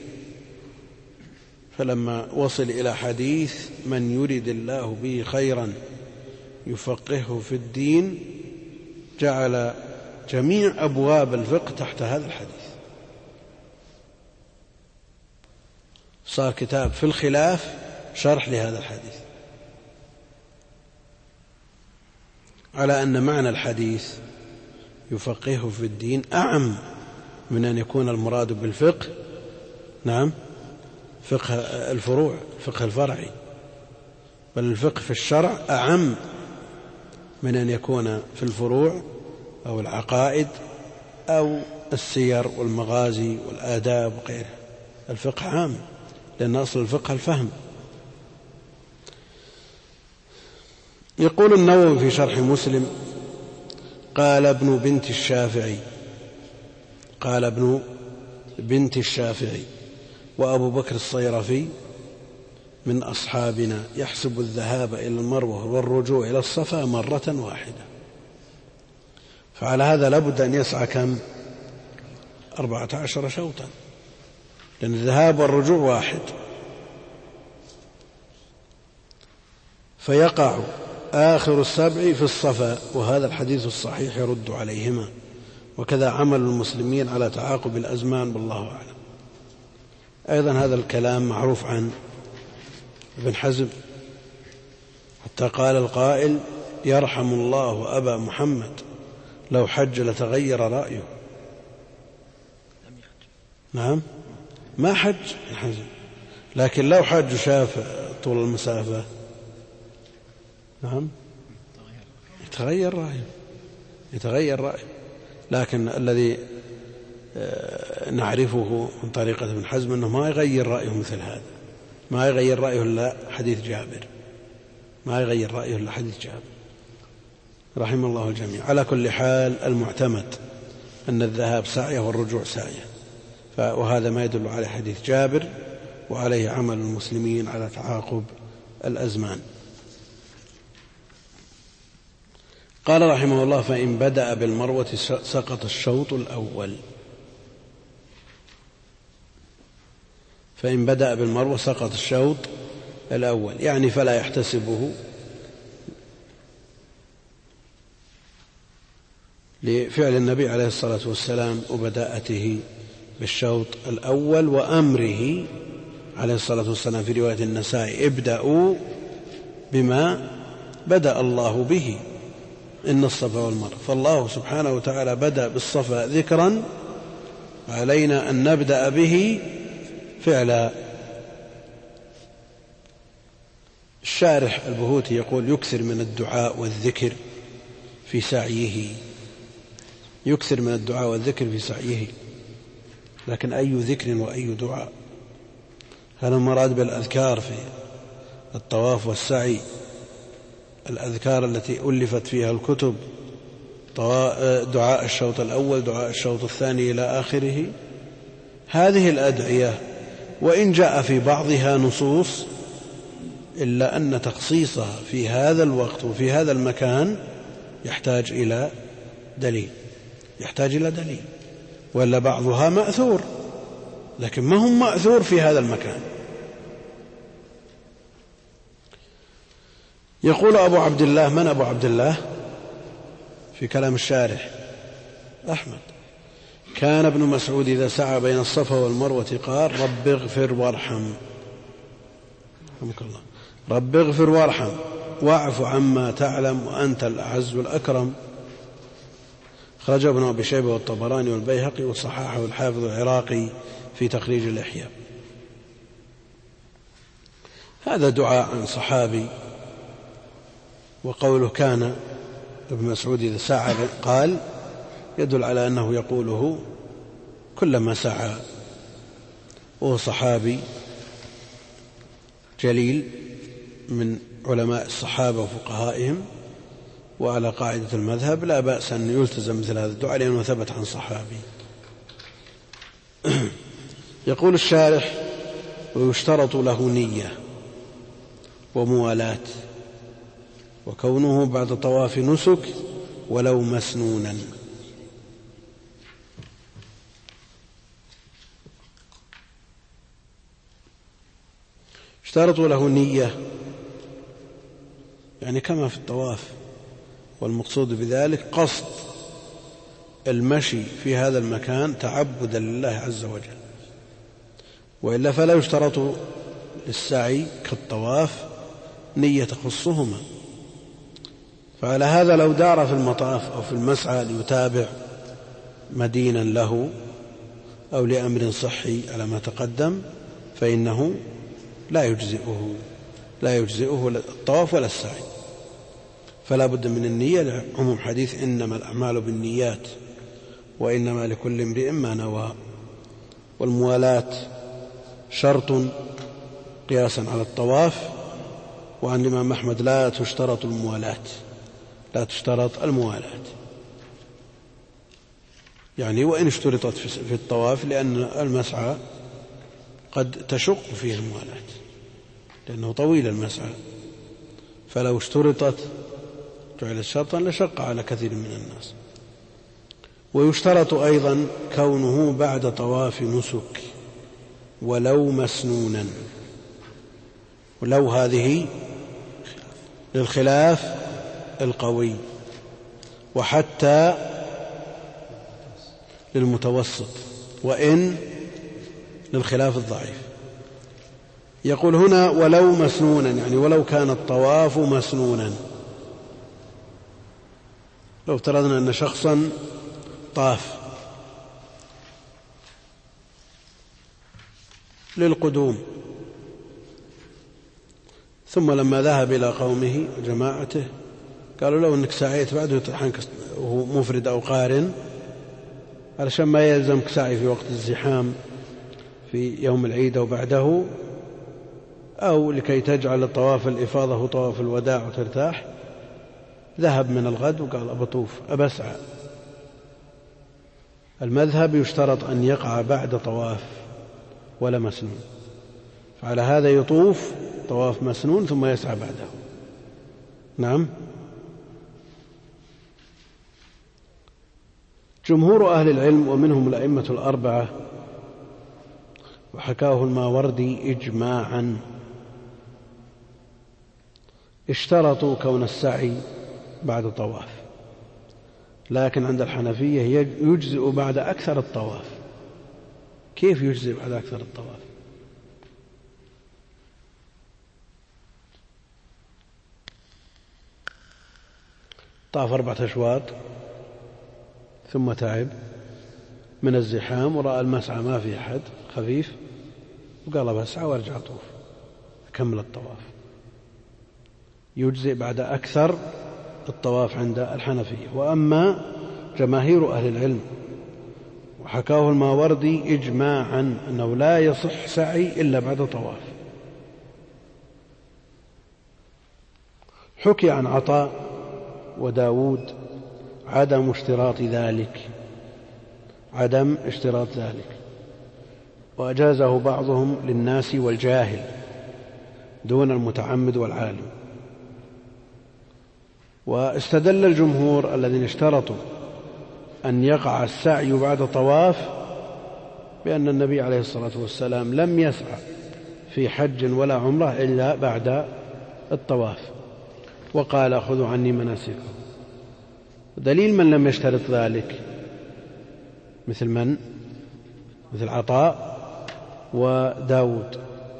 فلما وصل إلى حديث من يرد الله به خيرا يفقهه في الدين جعل جميع أبواب الفقه تحت هذا الحديث، صار كتاب في الخلاف شرح لهذا الحديث، على أن معنى الحديث يفقهه في الدين أعم من أن يكون المراد بالفقه، نعم، فقه الفروع، الفقه الفرعي، بل الفقه في الشرع أعم من أن يكون في الفروع أو العقائد أو السير والمغازي والآداب وغيرها. الفقه عام، لأن أصل الفقه الفهم. يقول النووي في شرح مسلم: قال ابن بنت الشافعي وأبو بكر الصيرفي من أصحابنا يحسب الذهاب إلى المروة والرجوع إلى الصفا مرة واحدة. فعلى هذا لابد أن يسعى كم؟ 14 شوطا، لأن الذهاب والرجوع واحد، فيقع آخر السبع في الصفا، وهذا الحديث الصحيح يرد عليهما. وكذا عمل المسلمين على تعاقب الأزمان، والله أعلم. أيضا هذا الكلام معروف عن ابن حزم، حتى قال القائل: يرحم الله أبا محمد لو حج لتغير رأيه. نعم، ما حج ابن حزم، لكن لو حج شاف طول المسافة، نعم، يتغير رأيه. لكن الذي نعرفه من طريقة ابن حزم أنه ما يغير رأيه مثل هذا، ما يغير رأيه إلا حديث جابر، رحم الله الجميع. على كل حال المعتمد أن الذهاب سعيه والرجوع سعيه، وهذا ما يدل على حديث جابر، وعليه عمل المسلمين على تعاقب الأزمان. قال رحمه الله: فإن بدأ بالمروة سقط الشوط الأول. فإن بدأ بالمروة سقط الشوط الأول، يعني فلا يحتسبه لفعل النبي عليه الصلاة والسلام وبداءته بالشوط الأول، وأمره عليه الصلاة والسلام في رواية النسائي: ابدأوا بما بدأ الله به، إن الصفا والمروة. فالله سبحانه وتعالى بدأ بالصفا ذكرا، علينا أن نبدأ به فعلا. الشارح البهوتي يقول: يكثر من الدعاء والذكر في سعيه، يكثر من الدعاء والذكر في سعيه. لكن أي ذكر وأي دعاء؟ هل المراد بالأذكار في الطواف والسعي الأذكار التي ألفت فيها الكتب، دعاء الشوط الأول، دعاء الشوط الثاني إلى آخره؟ هذه الأدعية وإن جاء في بعضها نصوص، إلا أن تخصيصها في هذا الوقت وفي هذا المكان يحتاج إلى دليل، ولا بعضها مأثور لكن ما هم مأثور في هذا المكان. يقول أبو عبد الله، من أبو عبد الله في كلام الشارح؟ أحمد. كان ابن مسعود إذا سعى بين الصفا والمروة قال: رب اغفر وارحم، رحمك الله، رب اغفر وارحم واعف عما تعلم وأنت الأعز والأكرم. خرج ابن أبي شيبة والطبراني والبيهقي، وصححه الحافظ العراقي في تخريج الإحياء. هذا دعاء عن صحابي. وقوله كان ابن مسعود إذا سعى قال يدل على أنه يقوله كلما سعى، وهو صحابي جليل من علماء الصحابة وفقهائهم، وعلى قاعدة المذهب لا بأس أن يلتزم مثل هذا الدعاء لأنه ثبت عن صحابي. يقول الشارح: ويشترط له نية وموالاة، وكونه بعد طواف نسك ولو مسنونا. اشترط له نية يعني كما في الطواف، والمقصود بذلك قصد المشي في هذا المكان تعبدا لله عز وجل، وإلا فلا يشترط للسعي كالطواف نية تخصهما. فعلى هذا لو دار في المطاف أو في المسعى ليتابع مدينا له أو لأمر صحي على ما تقدم فإنه لا يجزئه الطواف ولا السعي، فلا بد من النية لعموم حديث إنما الأعمال بالنيات وإنما لكل امرئ ما نوى. والموالاة شرط قياسا على الطواف، وعن الإمام أحمد لا تشترط الموالاة يعني وإن اشترطت في الطواف، لأن المسعى قد تشق فيه الموالاة لأنه طويل المسعى، فلو اشترطت جعلت شرطا لشق على كثير من الناس. ويشترط أيضا كونه بعد طواف نسك ولو مسنونا، ولو هذه للخلاف القوي، وحتى للمتوسط، وإن للخلاف الضعيف. يقول هنا ولو مسنونا، يعني ولو كان الطواف مسنونا. لو افترضنا أن شخصا طاف للقدوم، ثم لما ذهب إلى قومه وجماعته قالوا له أنك سعيت بعده وهو مفرد أو قارن، علشان ما يلزمك سعي في وقت الزحام في يوم العيد أو بعده، أو لكي تجعل طواف الإفاضة هو طواف الوداع وترتاح، ذهب من الغد وقال أبطوف أبسعى. المذهب يشترط أن يقع بعد طواف ولا مسنون، فعلى هذا يطوف طواف مسنون ثم يسعى بعده. نعم. جمهور أهل العلم ومنهم الأئمة الأربعة وحكاه الماوردي إجماعا اشترطوا كون السعي بعد طواف، لكن عند الحنفية يجزئ بعد أكثر الطواف. كيف يجزئ بعد أكثر الطواف؟ طاف 4 أشواط ثم تعب من الزحام ورأى المسعى ما في أحد خفيف وقال بسعى وارجع طوف كمل الطواف. يجزئ بعد أكثر الطواف عند الحنفية. وأما جماهير أهل العلم وحكاه الماوردي إجماعا أنه لا يصح سعي إلا بعد طواف. حكي عن عطاء وداود عدم اشتراط ذلك، وأجازه بعضهم للناس والجاهل دون المتعمد والعالم. واستدل الجمهور الذين اشترطوا أن يقع السعي بعد طواف بأن النبي عليه الصلاة والسلام لم يسعى في حج ولا عمرة إلا بعد الطواف، وقال خذوا عني مناسككم. دليل من لم يشترط ذلك مثل عطاء وداود.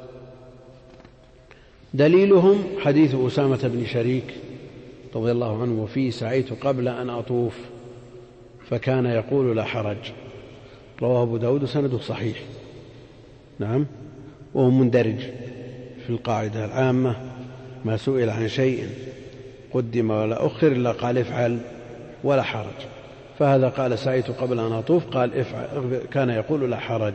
دليلهم حديث أسامة بن شريك رضي الله عنه وفيه سعيت قبل أن أطوف فكان يقول لا حرج، رواه أبو داود سنده صحيح. نعم، وهو مندرج في القاعدة العامة ما سئل عن شيء قدم ولا أخر إلا قال افعل ولا حرج، فهذا قال سعيت قبل أن أطوف، قال افعل، كان يقول لا حرج.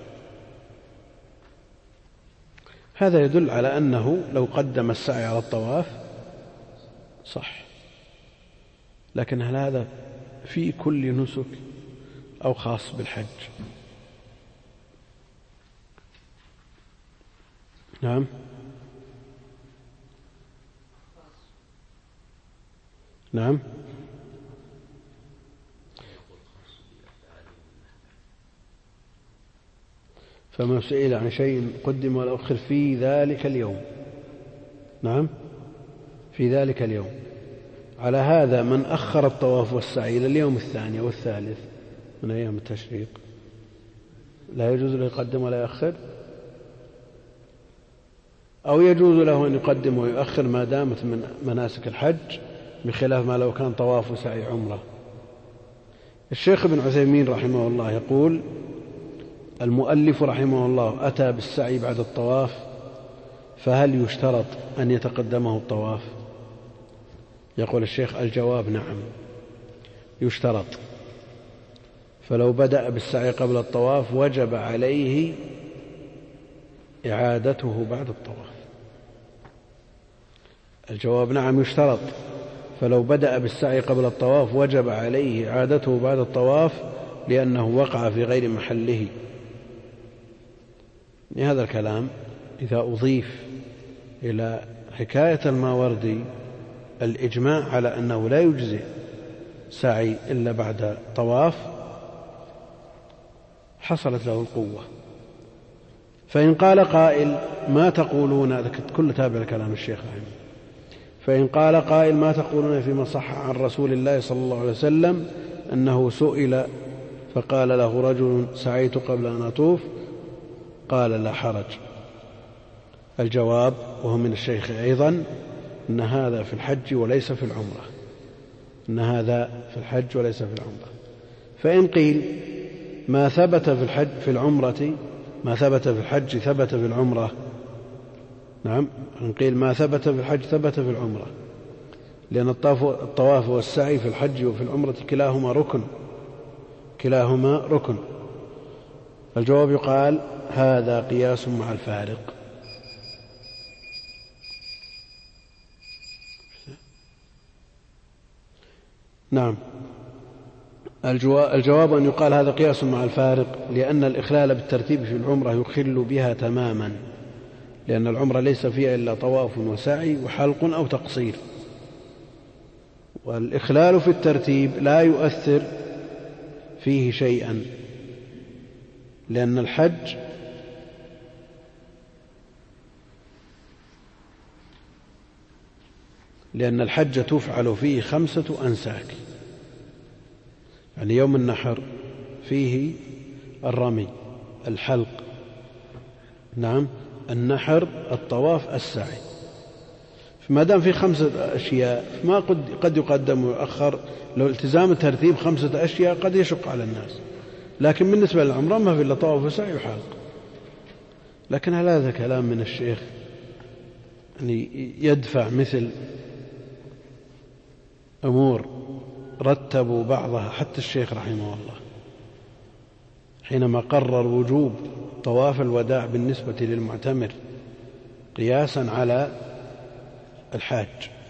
هذا يدل على أنه لو قدم السعي على الطواف صح، لكن هل هذا في كل نسك أو خاص بالحج؟ نعم. نعم. فما سئل عن شيء قدم ولا أخر في ذلك اليوم. نعم، في ذلك اليوم. على هذا من أخر الطواف والسعي إلى اليوم الثاني والثالث من أيام التشريق لا يجوز له يقدم ولا يؤخر، أو يجوز له أن يقدم ويؤخر ما دامت من مناسك الحج، بخلاف ما لو كان طواف وسعي عمرة. الشيخ ابن عثيمين رحمه الله يقول: المؤلف رحمه الله أتى بالسعي بعد الطواف، فهل يشترط أن يتقدمه الطواف؟ يقول الشيخ: الجواب نعم يشترط، فلو بدأ بالسعي قبل الطواف وجب عليه إعادته بعد الطواف. الجواب نعم يشترط، فلو بدأ بالسعي قبل الطواف وجب عليه إعادته بعد الطواف، لأنه وقع في غير محله. هذا الكلام إذا أضيف إلى حكاية الماوردي الإجماع على أنه لا يجزئ سعي إلا بعد طواف، حصلت له القوة. فإن قال قائل: ما تقولون؟ كل تابع كلام الشيخ رحمه. فإن قال قائل: ما تقولون فيما صح عن رسول الله صلى الله عليه وسلم أنه سئل فقال له رجل: سعيت قبل أن أطوف، قال: لا حرج. الجواب، وهو من الشيخ أيضا، أن هذا في الحج وليس في العمرة، أن هذا في الحج وليس في العمرة. فإن قيل: ما ثبت في الحج في العمرة، ما ثبت في الحج ثبت في العمرة. نعم، إن قيل ما ثبت في الحج ثبت في العمرة، لأن الطواف والسعي في الحج وفي العمرة كلاهما ركن. الجواب يقال: هذا قياس مع الفارق. نعم، الجواب أن يقال هذا قياس مع الفارق، لأن الإخلال بالترتيب في العمرة يخل بها تماما، لأن العمرة ليس فيها إلا طواف وسعي وحلق أو تقصير، والإخلال في الترتيب لا يؤثر فيه شيئا، لأن الحج تفعل فيه 5 أنساك. يعني يوم النحر فيه الرمي، الحلق، نعم، النحر، الطواف، السعي. فما دام في 5 أشياء ما قد يقدم ويؤخر. لو التزام الترتيب 5 أشياء قد يشق على الناس، لكن بالنسبة للعمرة ما في إلا طواف وسعي وحلق. لكن هل هذا كلام من الشيخ يعني يدفع مثل أمور رتبوا بعضها حتى الشيخ رحمه الله حينما قرر وجوب طواف الوداع بالنسبة للمعتمر قياسا على الحاج؟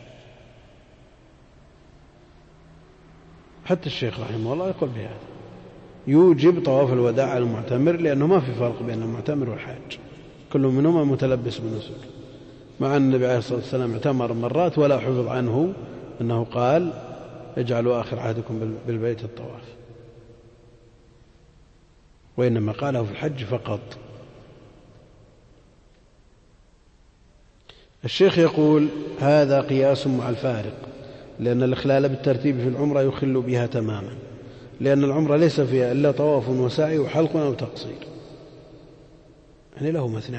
حتى الشيخ رحمه الله يقول بهذا، يوجب طواف الوداع على المعتمر، لأنه ما في فرق بين المعتمر والحاج، كل منهما متلبس بالنسك. مع أن النبي عليه الصلاة والسلام اعتمر مرات ولا حفظ عنه أنه قال: اجعلوا آخر عهدكم بالبيت الطواف، وإنما قاله في الحج فقط. الشيخ يقول: هذا قياس مع الفارق، لأن الإخلال بالترتيب في العمرة يخل بها تماما، لأن العمرة ليس فيها إلا طواف وسعي وحلق أو تقصير. يعني لهم 2،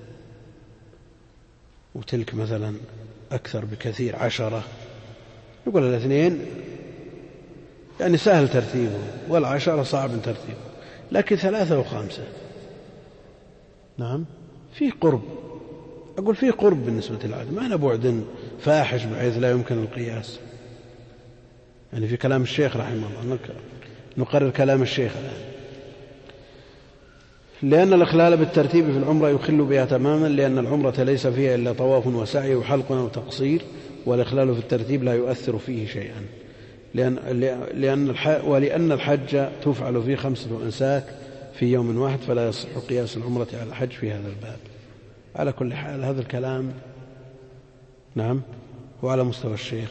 وتلك مثلا أكثر بكثير 10. يقول 2 يعني سهل ترتيبه، 10 صعب ترتيبه، لكن 3 و5 نعم في قرب أقول فيه قرب بالنسبة للعادة، ما أنا بعد فاحش بحيث لا يمكن القياس. يعني في كلام الشيخ رحمه الله، نقرر كلام الشيخ الآن. لأن الإخلال بالترتيب في العمرة يخل بها تماما، لأن العمرة ليس فيها إلا طواف وسعي وحلق أو تقصير، والإخلال في الترتيب لا يؤثر فيه شيئا، ولأن الحج تفعل فيه 5 أنساك في يوم واحد، فلا يصح قياس العمرة على الحج في هذا الباب. على كل حال هذا الكلام نعم هو على مستوى الشيخ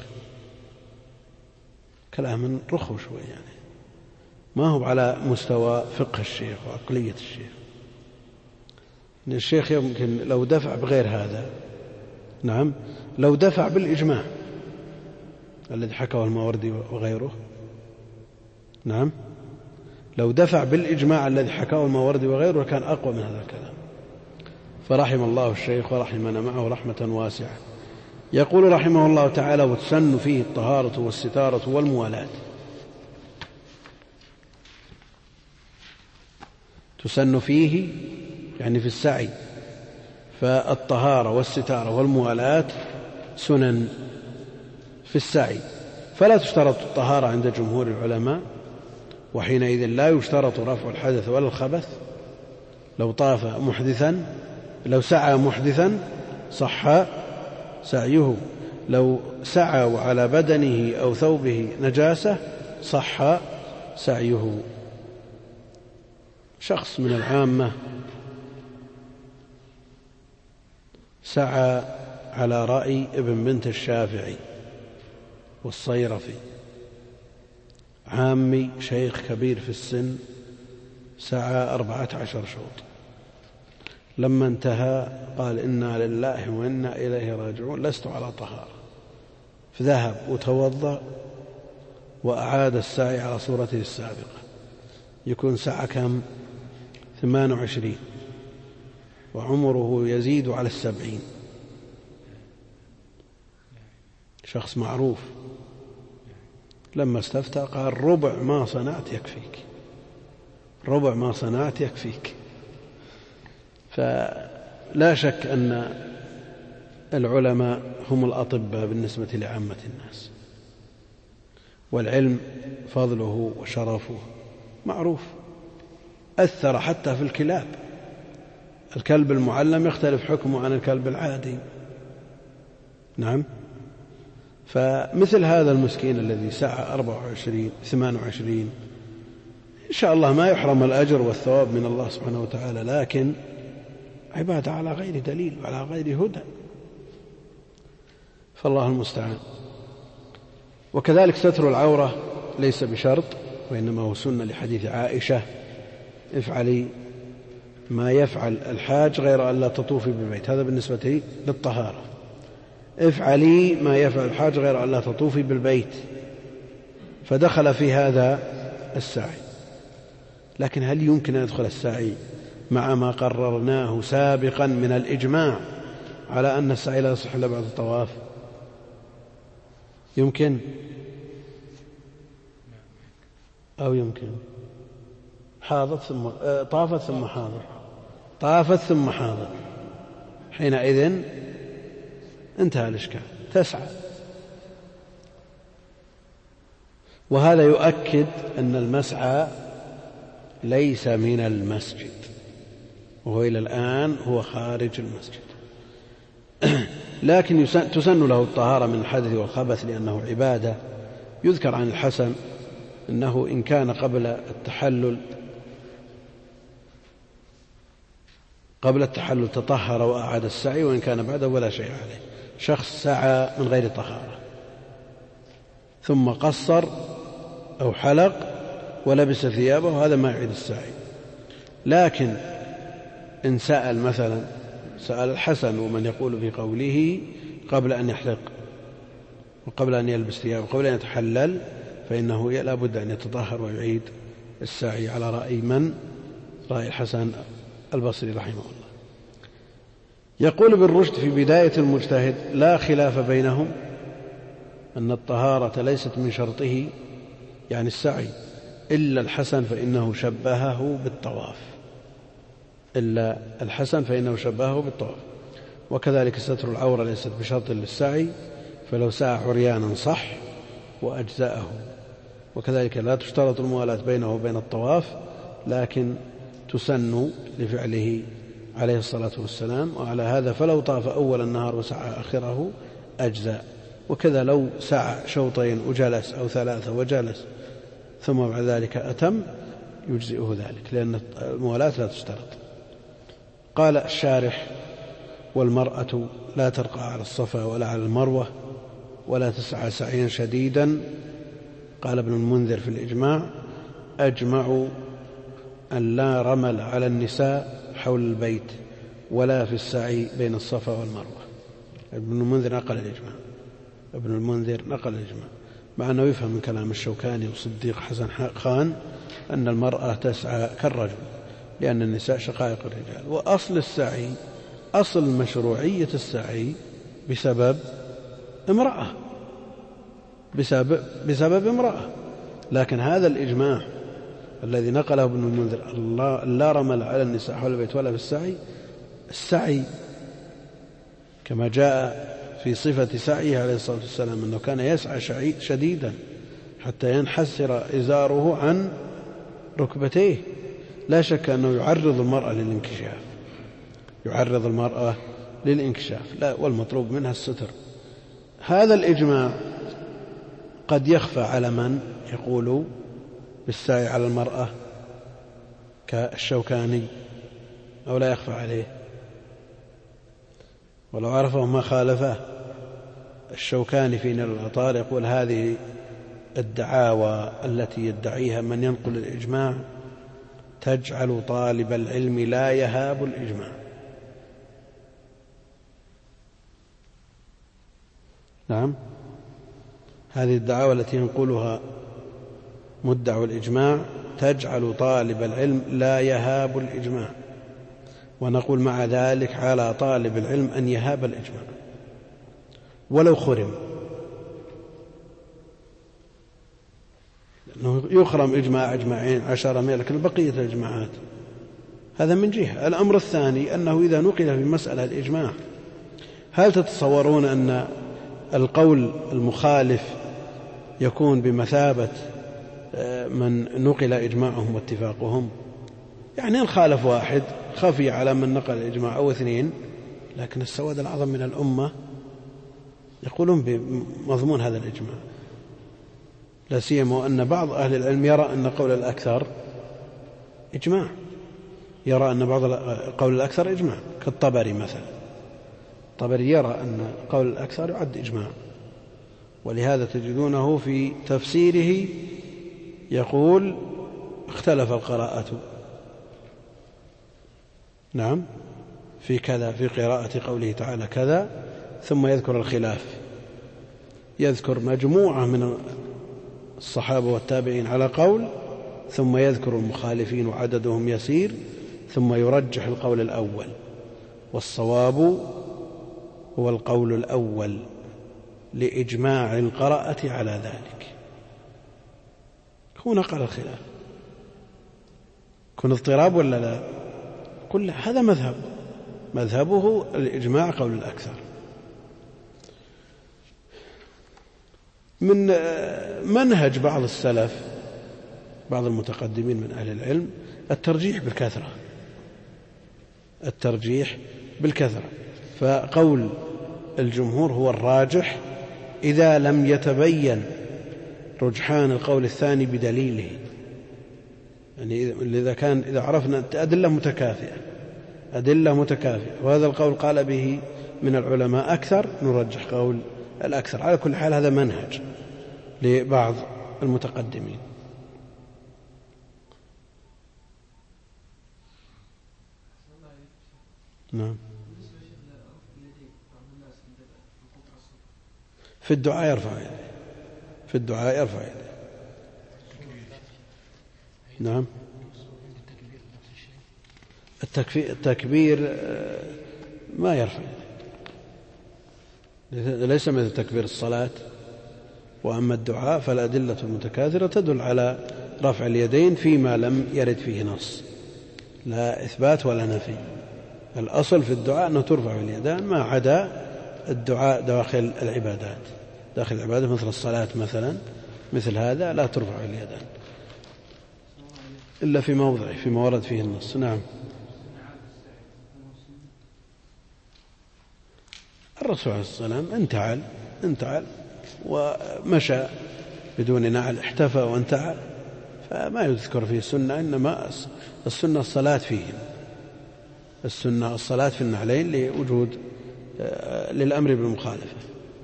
كلام رخو شوي، يعني ما هو على مستوى فقه الشيخ وعقلية الشيخ. الشيخ يمكن لو دفع بغير هذا، نعم لو دفع بالإجماع الذي حكاه الماوردي وغيره، نعم لو دفع بالإجماع الذي حكاه الماوردي وغيره كان أقوى من هذا الكلام. فرحم الله الشيخ ورحمنا معه رحمة واسعة. يقول رحمه الله تعالى: وتسن فيه الطهارة والستارة والموالاة. تسن فيه يعني في السعي، فالطهارة والستارة والموالاة سنن في السعي، فلا تشترط الطهارة عند جمهور العلماء، وحينئذ لا يشترط رفع الحدث ولا الخبث. لو طاف محدثا، لو سعى محدثا صح سعيه، لو سعى وعلى بدنه أو ثوبه نجاسة صح سعيه. شخص من العامة سعى على رأي ابن بنت الشافعي والصيرفي، عامي شيخ كبير في السن، سعى 14 شوط. لما انتهى قال: إنا لله وإنا إليه راجعون، لست على طهارة. فذهب وتوضأ وأعاد السعي على صورته السابقة. يكون سعى كم؟ 28، وعمره يزيد على 70. شخص معروف. لما استفتى قال: ربع ما صنعت يكفيك، ربع ما صنعت يكفيك. فلا شك أن العلماء هم الأطباء بالنسبة لعامة الناس، والعلم فضله وشرفه معروف. أثر حتى في الكلاب. الكلب المعلم يختلف حكمه عن الكلب العادي، نعم. فمثل هذا المسكين الذي سعى 24 28 إن شاء الله ما يحرم الأجر والثواب من الله سبحانه وتعالى، لكن عبادة على غير دليل وعلى غير هدى، فالله المستعان. وكذلك ستر العورة ليس بشرط، وإنما هو سنة لحديث عائشة: افعلي ما يفعل الحاج غير أن لا تطوفي بالبيت. هذا بالنسبة للطهارة. افعلي ما يفعل الحاج غير أن لا تطوفي بالبيت، فدخل في هذا السعي. لكن هل يمكن أن يدخل السعي مع ما قررناه سابقا من الإجماع على أن السعي لا يصح إلا بعد الطواف؟ يمكن أو يمكن حاضت ثم طافت ثم حاضت، طافت ثم حاضت، حينئذ انتهى الإشكال، تسعى. وهذا يؤكد أن المسعى ليس من المسجد، وهو إلى الآن هو خارج المسجد. لكن تسن له الطهارة من الحدث والخبث لأنه عبادة. يذكر عن الحسن أنه إن كان قبل التحلل تطهر وأعاد السعي، وإن كان بعده ولا شيء عليه. شخص سعى من غير طهارة ثم قصر أو حلق ولبس ثيابه، هذا ما يعيد السعي. لكن إن سأل مثلا، سأل الحسن ومن يقول في قوله قبل أن يحلق وقبل أن يلبس ثيابه وقبل أن يتحلل، فإنه لا بد أن يتطهر ويعيد السعي على رأي من؟ رأي الحسن البصري رحمه الله. يقول ابن رشد في بداية المجتهد: لا خلاف بينهم أن الطهارة ليست من شرطه يعني السعي، إلا الحسن فإنه شبهه بالطواف، وكذلك ستر العورة ليست بشرط للسعي، فلو سعى عريانا صح وأجزأه. وكذلك لا تشترط الموالاة بينه وبين الطواف، لكن تسن لفعله عليه الصلاة والسلام. وعلى هذا فلو طاف أول النهار وسعى آخره أجزاء. وكذا لو سعى شوطين وجلس أو 3 وجلس ثم بعد ذلك أتم يجزئه ذلك، لأن الموالاة لا تشترط. قال الشارح: والمرأة لا ترقى على الصفا ولا على المروة ولا تسعى سعيا شديدا. قال ابن المنذر في الإجماع: أجمعوا أن لا رمل على النساء حول البيت ولا في السعي بين الصفا والمروة. ابن المنذر نقل الإجماع، مع أنه يفهم من كلام الشوكاني وصديق حسن خان أن المرأة تسعى كالرجل، لأن النساء شقائق الرجال. وأصل السعي، أصل مشروعية السعي بسبب امرأة، بسبب امرأة. لكن هذا الإجماع الذي نقله ابن المنذر لا رمل على النساء حول البيت ولا في السعي كما جاء في صفة سعيه عليه الصلاة والسلام أنه كان يسعى شديدا حتى ينحسر إزاره عن ركبتيه. لا شك أنه يعرض المرأة للانكشاف، لا، والمطلوب منها الستر. هذا الإجماع قد يخفى على من يقول بالسعي على المرأة كالشوكاني، أو لا يخفى عليه، ولو عرفه ما خالفه. الشوكاني في نيل الأوطار يقول: هذه الدعاوى التي يدعيها من ينقل الإجماع تجعل طالب العلم لا يهاب الإجماع. نعم، هذه الدعاوى التي ينقلها مدعو الإجماع تجعل طالب العلم لا يهاب الإجماع. ونقول مع ذلك على طالب العلم أن يهاب الإجماع ولو خرم، لأنه يخرم إجماعين 10 لكن بقية الإجماعات. هذا من جهة. الأمر الثاني أنه إذا نقل في مسألة الإجماع، هل تتصورون أن القول المخالف يكون بمثابة من نقل إجماعهم واتفاقهم؟ يعني إن خالف واحد خفي على من نقل الإجماع أو 2، لكن السواد الأعظم من الأمة يقولون بمضمون هذا الإجماع. لا سيما أن بعض أهل العلم يرى أن قول الأكثر إجماع، يرى أن بعض قول الأكثر إجماع، كالطبري مثلا. الطبري يرى أن قول الأكثر يعد إجماع، ولهذا تجدونه في تفسيره يقول: اختلف القراءة، نعم، في كذا، في قراءة قوله تعالى كذا، ثم يذكر الخلاف، يذكر مجموعة من الصحابة والتابعين على قول، ثم يذكر المخالفين وعددهم يسير، ثم يرجح القول الأول، والصواب هو القول الأول لإجماع القراءة على ذلك. هو نقل الخلاف، كن اضطراب ولا لا؟ كل هذا مذهبه الإجماع قول الأكثر. من منهج بعض السلف، بعض المتقدمين من أهل العلم، الترجيح بالكثرة. فقول الجمهور هو الراجح إذا لم يتبين رجحان القول الثاني بدليله. يعني إذا عرفنا أدلة متكافئة وهذا القول قال به من العلماء أكثر، نرجح قول الأكثر. على كل حال هذا منهج لبعض المتقدمين. نعم. في الدعاء يرفع يديه. نعم. التكبير ما يرفع يديه، ليس مثل تكبير الصلاة. وأما الدعاء فالأدلة المتكاثرة تدل على رفع اليدين فيما لم يرد فيه نص، لا إثبات ولا نفي. الأصل في الدعاء أنه ترفع اليدان ما عدا الدعاء داخل العبادات، داخل العبادة مثل الصلاة مثلا، مثل هذا لا ترفع اليدان إلا في موضعه فيما ورد فيه النص. نعم. الرسول عليه الصلاة والسلام انتعل ومشى بدون نعل، احتفى وانتعل، فما يذكر فيه السنة، إنما السنة الصلاة فيه، السنة الصلاة في النعلين لوجود للأمر بالمخالفة.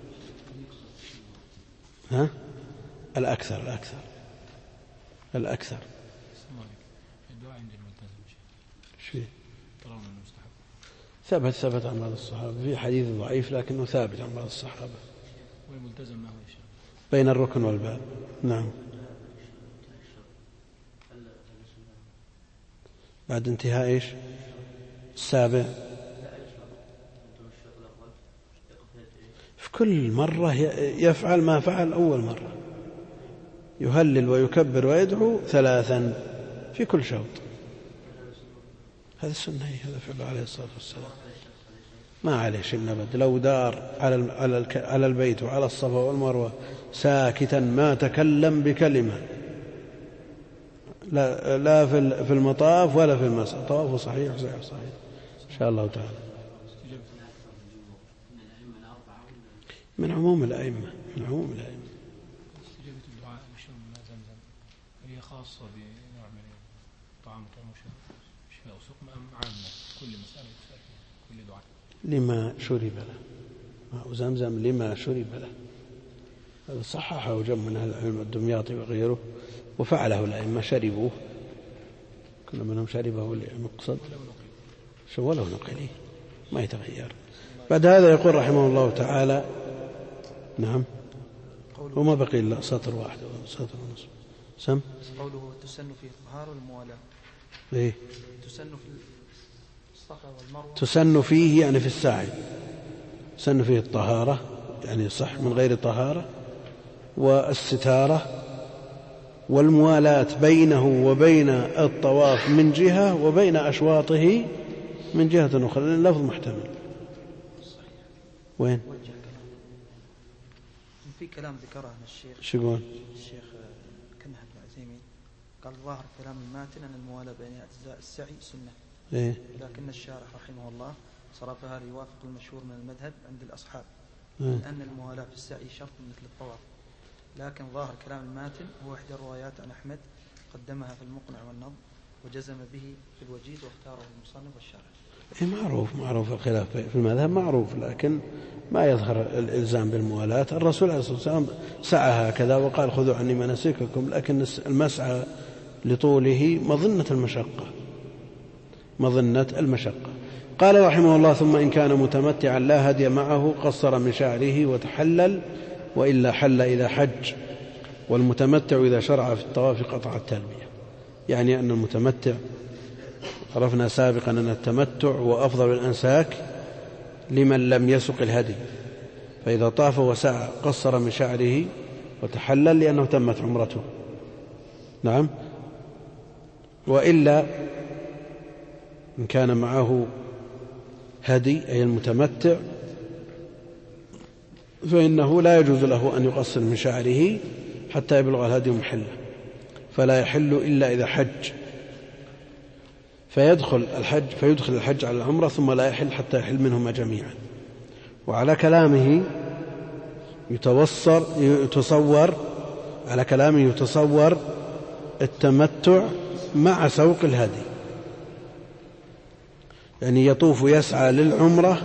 ها؟ الأكثر الدعاء عند الملتزم شيء ترون المستحب ثبت عن بعض الصحابة في حديث ضعيف لكنه ثابت عن بعض الصحابة. والملتزم ما هو الشيء بين الركن والباب. نعم. بعد انتهاء ايش؟ السابع. في كل مرة يفعل ما فعل أول مرة، يهلل ويكبر ويدعو 3 في كل شوط. هذا السنة، هذا فعله عليه الصلاة والسلام، ما عليه شيء أبد. لو دار على البيت وعلى الصفا والمروة ساكتا ما تكلم بكلمة، لا في المطاف ولا في المسعى، طوافه صحيح إن شاء الله تعالى. من عموم الأئمة. استجابة الدعاء بشرب ماء زمزم هي خاصة بنوع من طعام شفاء وسقم أم عامة كل مسألة يسأل كل دعاء؟ لما شرب له، ماء زمزم لما شرب له، هذا صححه جمع من أهل العلم الدمياطي وغيره، وفعله الأئمة شربوه، كل منهم شربه لمقصد ولو نقليه ما يتغير. بعد هذا يقول رحمه الله تعالى. نعم. وما بقي إلا سطر واحد أو سطر ونصف. سم. قوله تسن فيه الطهارة والموالاة. إيه؟ تسن في الصفا والمروة. تسن فيه يعني في السعي، تسن فيه الطهارة يعني صح من غير طهارة، والستارة، والموالاة بينه وبين الطواف من جهة وبين أشواطه من جهة أخرى، لأن اللفظ محتمل. وين؟ في كلام ذكره الشيخ. شو يقول؟ الشيخ كنه بن عثيمين قال ظاهر كلام الماتن أن الموالاة بين أجزاء السعي سنة. إيه؟ لكن الشارح رحمه الله صرفها ليوافق المشهور من المذهب عند الأصحاب، أن الموالاة في السعي شرط مثل الطواف. لكن ظاهر كلام الماتن هو إحدى الروايات عن أحمد قدمها في المقنع والنظم وجزم به في الوجيز واختاره المصنف والشارح. معروف الخلاف في المذهب معروف، لكن ما يظهر الإلزام بالموالاة. الرسول عليه الصلاة والسلام سعى هكذا وقال خذوا عني مناسككم، لكن المسعى لطوله مظنة المشقة. قال رحمه الله: ثم إن كان متمتعا لا هدي معه قصر من شعره وتحلل، وإلا حل إذا حج. والمتمتع إذا شرع في الطواف قطع التلبية. يعني أن المتمتع، عرفنا سابقا أن التمتع وأفضل الأنساك لمن لم يسق الهدي، فإذا طاف وسعى قصر من شعره وتحلل لأنه تمت عمرته. نعم. وإلا إن كان معه هدي أي المتمتع فإنه لا يجوز له أن يقصر من شعره حتى يبلغ الهدي محله، فلا يحل إلا إذا حج، فيدخل الحج على العمرة ثم لا يحل حتى يحل منهما جميعا. وعلى كلامه يتصور التمتع مع سوق الهدي، يعني يطوف يسعى للعمرة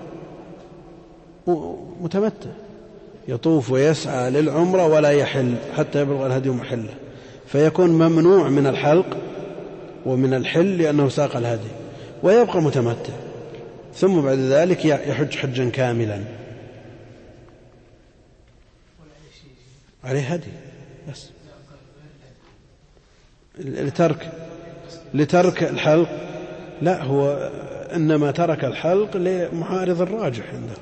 متمتع، يطوف ويسعى للعمرة ولا يحل حتى يبلغ الهدي محله، فيكون ممنوع من الحلق ومن الحل لأنه ساق الهدي، ويبقى متمتع، ثم بعد ذلك يحج حجا كاملا عليه هدي بس لترك الحلق. لا، هو إنما ترك الحلق لمعارض الراجح عنده،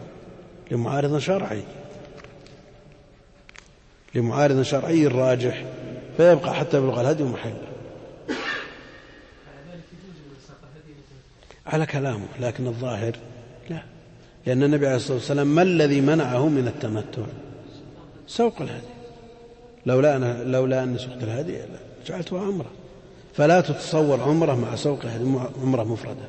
لمعارض شرعي الراجح، فيبقى حتى يبلغ الهدي محله. على كلامه، لكن الظاهر لا، لأن النبي عليه الصلاة والسلام ما الذي منعه من التمتع؟ سوق الهدي. لولا أني سقت الهدي جعلتها عمرة، فلا تتصور عمرة مع سوق الهدي عمرة مفردة.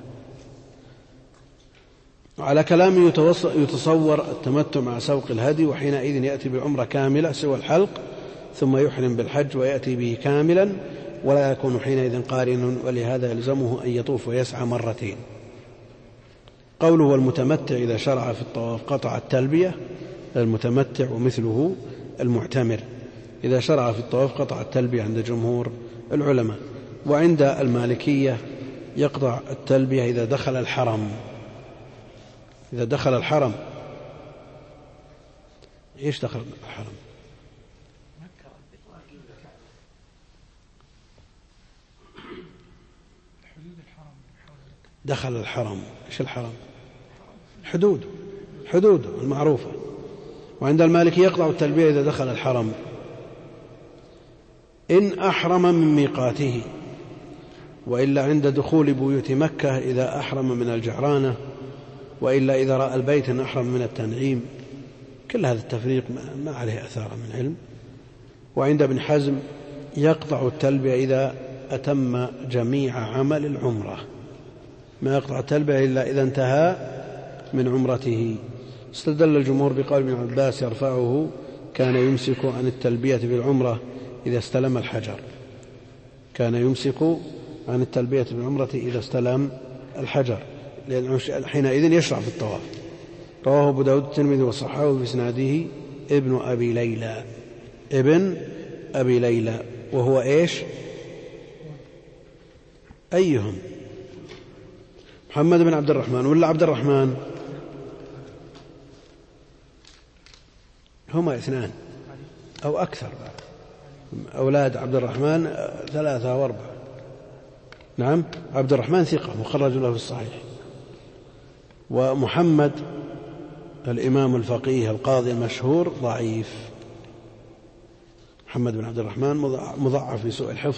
على كلامه يتصور التمتع مع سوق الهدي، وحينئذ يأتي بالعمرة كاملة سوى الحلق، ثم يحرم بالحج ويأتي به كاملا، ولا يكون حينئذ قارنا، ولهذا يلزمه أن يطوف ويسعى مرتين. قوله والمتمتع إذا شرع في الطواف قطع التلبية، المتمتع ومثله المعتمر إذا شرع في الطواف قطع التلبية عند جمهور العلماء. وعند المالكية يقطع التلبية إذا دخل الحرم. إذا دخل الحرم، إيش دخل الحرم؟ دخل الحرم، إيش الحرم؟ حدود المعروفة. وعند المالكي يقطع التلبية إذا دخل الحرم إن أحرم من ميقاته، وإلا عند دخول بيوت مكة إذا أحرم من الجعرانة، وإلا إذا رأى البيت إن أحرم من التنعيم. كل هذا التفريق ما عليه أثار من علم. وعند ابن حزم يقطع التلبية إذا أتم جميع عمل العمرة، ما يقطع التلبية إلا إذا انتهى من عمرته. استدل الجمهور بقول ابن عباس يرفعه كان يمسك عن التلبية بالعمرة إذا استلم الحجر، كان يمسك عن التلبية بالعمرة إذا استلم الحجر، لأنه حينئذ يشرع في الطواف. رواه أبو داود الترمذي وصححه في إسناده ابن أبي ليلى وهو إيش؟ أيهم؟ محمد بن عبد الرحمن ولا عبد الرحمن؟ هما اثنان أو أكثر، أولاد عبد الرحمن 3 و4. نعم، عبد الرحمن ثقة مخرج له في الصحيح. ومحمد الإمام الفقيه القاضي المشهور ضعيف. محمد بن عبد الرحمن مضعف في سوء الحفظ،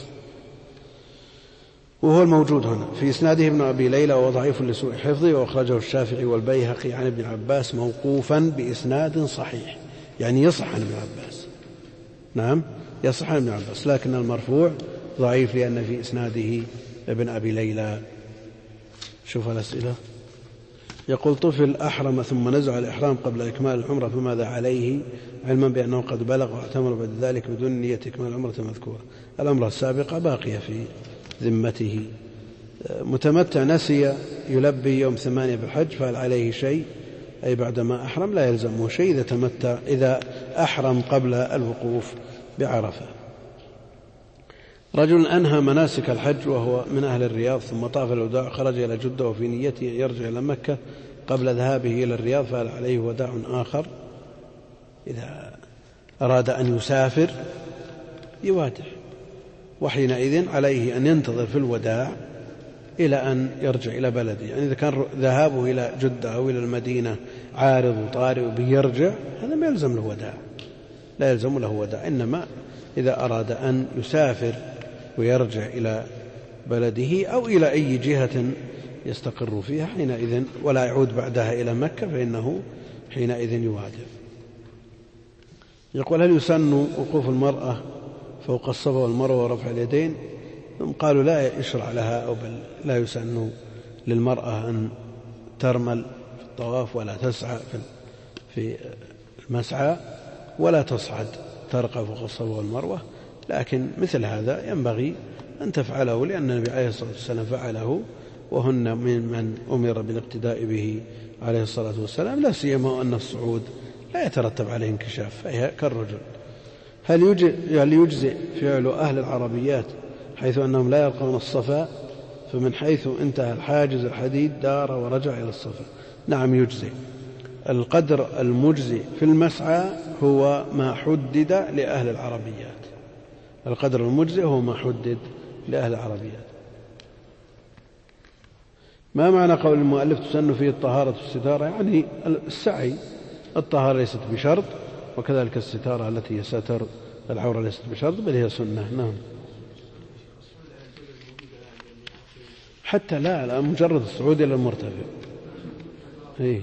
وهو الموجود هنا في إسناده ابن أبي ليلى وهو ضعيف لسوء حفظه، وأخرجه الشافعي والبيهقي عن ابن عباس موقوفا بإسناد صحيح، يعني يصح عن ابن عباس. نعم يصح عن ابن عباس، لكن المرفوع ضعيف لأن في إسناده ابن أبي ليلى. شوف الأسئلة. يقول طفل أحرم ثم نزع الإحرام قبل إكمال العمرة فماذا عليه، علما بأنه قد بلغ واعتمر بعد ذلك بدون نية إكمال العمرة المذكورة؟ العمرة السابقة باقية في ذمته. متمتع نسي يلبي يوم 8 بالحج فهل عليه شيء؟ أي بعدما أحرم لا يلزمه شيء إذا أحرم قبل الوقوف بعرفة. رجل أنهى مناسك الحج وهو من أهل الرياض ثم طاف الوداع خرج إلى جدة وفي نيته يرجع إلى مكة قبل ذهابه إلى الرياض فهل عليه وداع آخر؟ إذا أراد أن يسافر يوادع، وحينئذ عليه أن ينتظر في الوداع إلى أن يرجع إلى بلده. يعني إذا كان ذهابه إلى جدة أو إلى المدينة عارض وطارئ وبيرجع هذا ما يلزم له وداع، لا يلزم له وداع. إنما إذا أراد أن يسافر ويرجع إلى بلده أو إلى أي جهة يستقر فيها حينئذ ولا يعود بعدها إلى مكة فإنه حينئذ يوادع. يقول هل يسن وقوف المرأة فوق الصفا والمروة ورفع اليدين؟ قالوا لا يشرع لها أو بل لا يسن للمرأة أن ترمل في الطواف ولا تسعى في المسعى ولا تصعد ترقى فوق الصفا والمروة، لكن مثل هذا ينبغي أن تفعله لأن النبي عليه الصلاة والسلام فعله وهن من أمر بالاقتداء به عليه الصلاة والسلام، لا سيما أن الصعود لا يترتب عليه انكشاف فهي كالرجل. هل يجزئ فعل أهل العربيات حيث أنهم لا يرقون الصفا فمن حيث انتهى الحاجز الحديد دار ورجع إلى الصفا؟ نعم يجزئ. القدر المجزئ في المسعى هو ما حدد لأهل العربيات، القدر المجزئ هو ما حدد لأهل العربيات. ما معنى قول المؤلف تسن فيه الطهارة والستارة؟ يعني السعي، الطهارة ليست بشرط، وكذلك الستارة التي هي ستر العورة ليست بشرط بل هي سنة. نعم. حتى لا مجرد الصعود إلى المرتفع. إيه.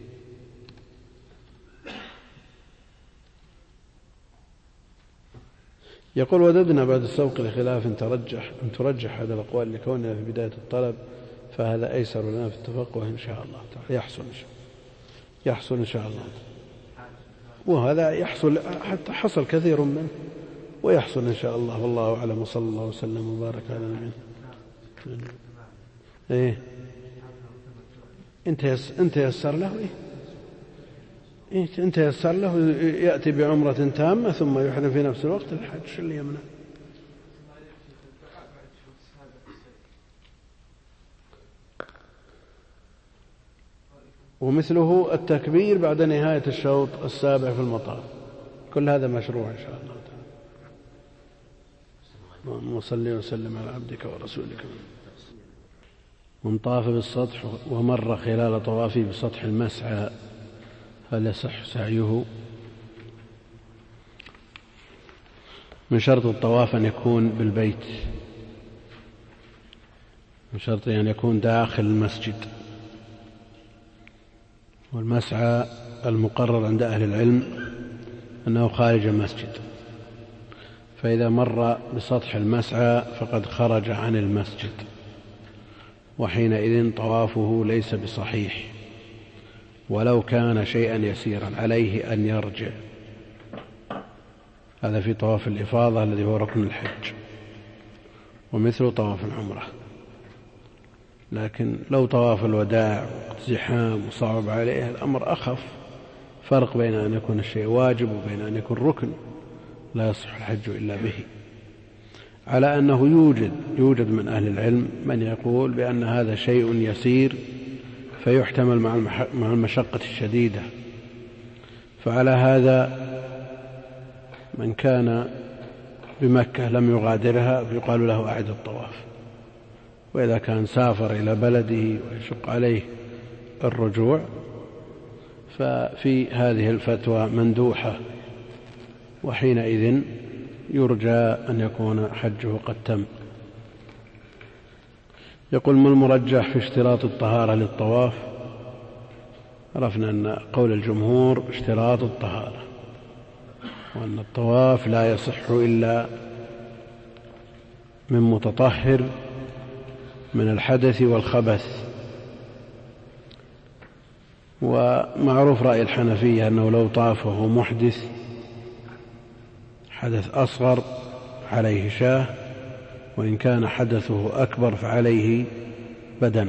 يقول وددنا بعد السوق لخلاف أن ترجح هذا الأقوال لكوننا في بداية الطلب، فهذا أيسر لنا في التفقه إن شاء الله تعالى. يحصل إن شاء الله، وهذا يحصل حتى حصل كثير منه ويحصل إن شاء الله. والله أعلم، وصلى الله وسلم وبارك على نبينا. إيه أنت يسر له. إيه أنت يسر له يأتي بعمرة تامة ثم يحرم في نفس الوقت الحج، شو اللي يمنع؟ ومثله التكبير بعد نهاية الشوط السابع في المطاف، كل هذا مشروع إن شاء الله تعالى. اللهم صل وسلم على عبدك ورسولك. من طاف بالسطح ومر خلال طوافه بسطح المسعى هل يصح سعيه؟ من شرط الطواف أن يكون بالبيت، من شرط أن يكون داخل المسجد، والمسعى المقرر عند أهل العلم أنه خارج المسجد، فإذا مر بسطح المسعى فقد خرج عن المسجد، وحينئذ طوافه ليس بصحيح ولو كان شيئا يسيرا، عليه أن يرجع. هذا في طواف الإفاضة الذي هو ركن الحج، ومثل طواف العمرة. لكن لو طواف الوداع زحام وصعب عليه الأمر أخف، فرق بين أن يكون الشيء واجب وبين أن يكون ركن لا يصح الحج إلا به. على أنه يوجد من أهل العلم من يقول بأن هذا شيء يسير فيحتمل مع المشقة الشديدة، فعلى هذا من كان بمكة لم يغادرها فيقال له أعد الطواف، وإذا كان سافر إلى بلده ويشق عليه الرجوع ففي هذه الفتوى مندوحة، وحينئذ يرجى أن يكون حجه قد تم. يقول ما المرجح في اشتراط الطهارة للطواف؟ عرفنا أن قول الجمهور اشتراط الطهارة، وأن الطواف لا يصح إلا من متطهر من الحدث والخبث. ومعروف رأي الحنفية أنه لو طاف وهو محدث حدث أصغر عليه شاة، وإن كان حدثه أكبر فعليه بدنة،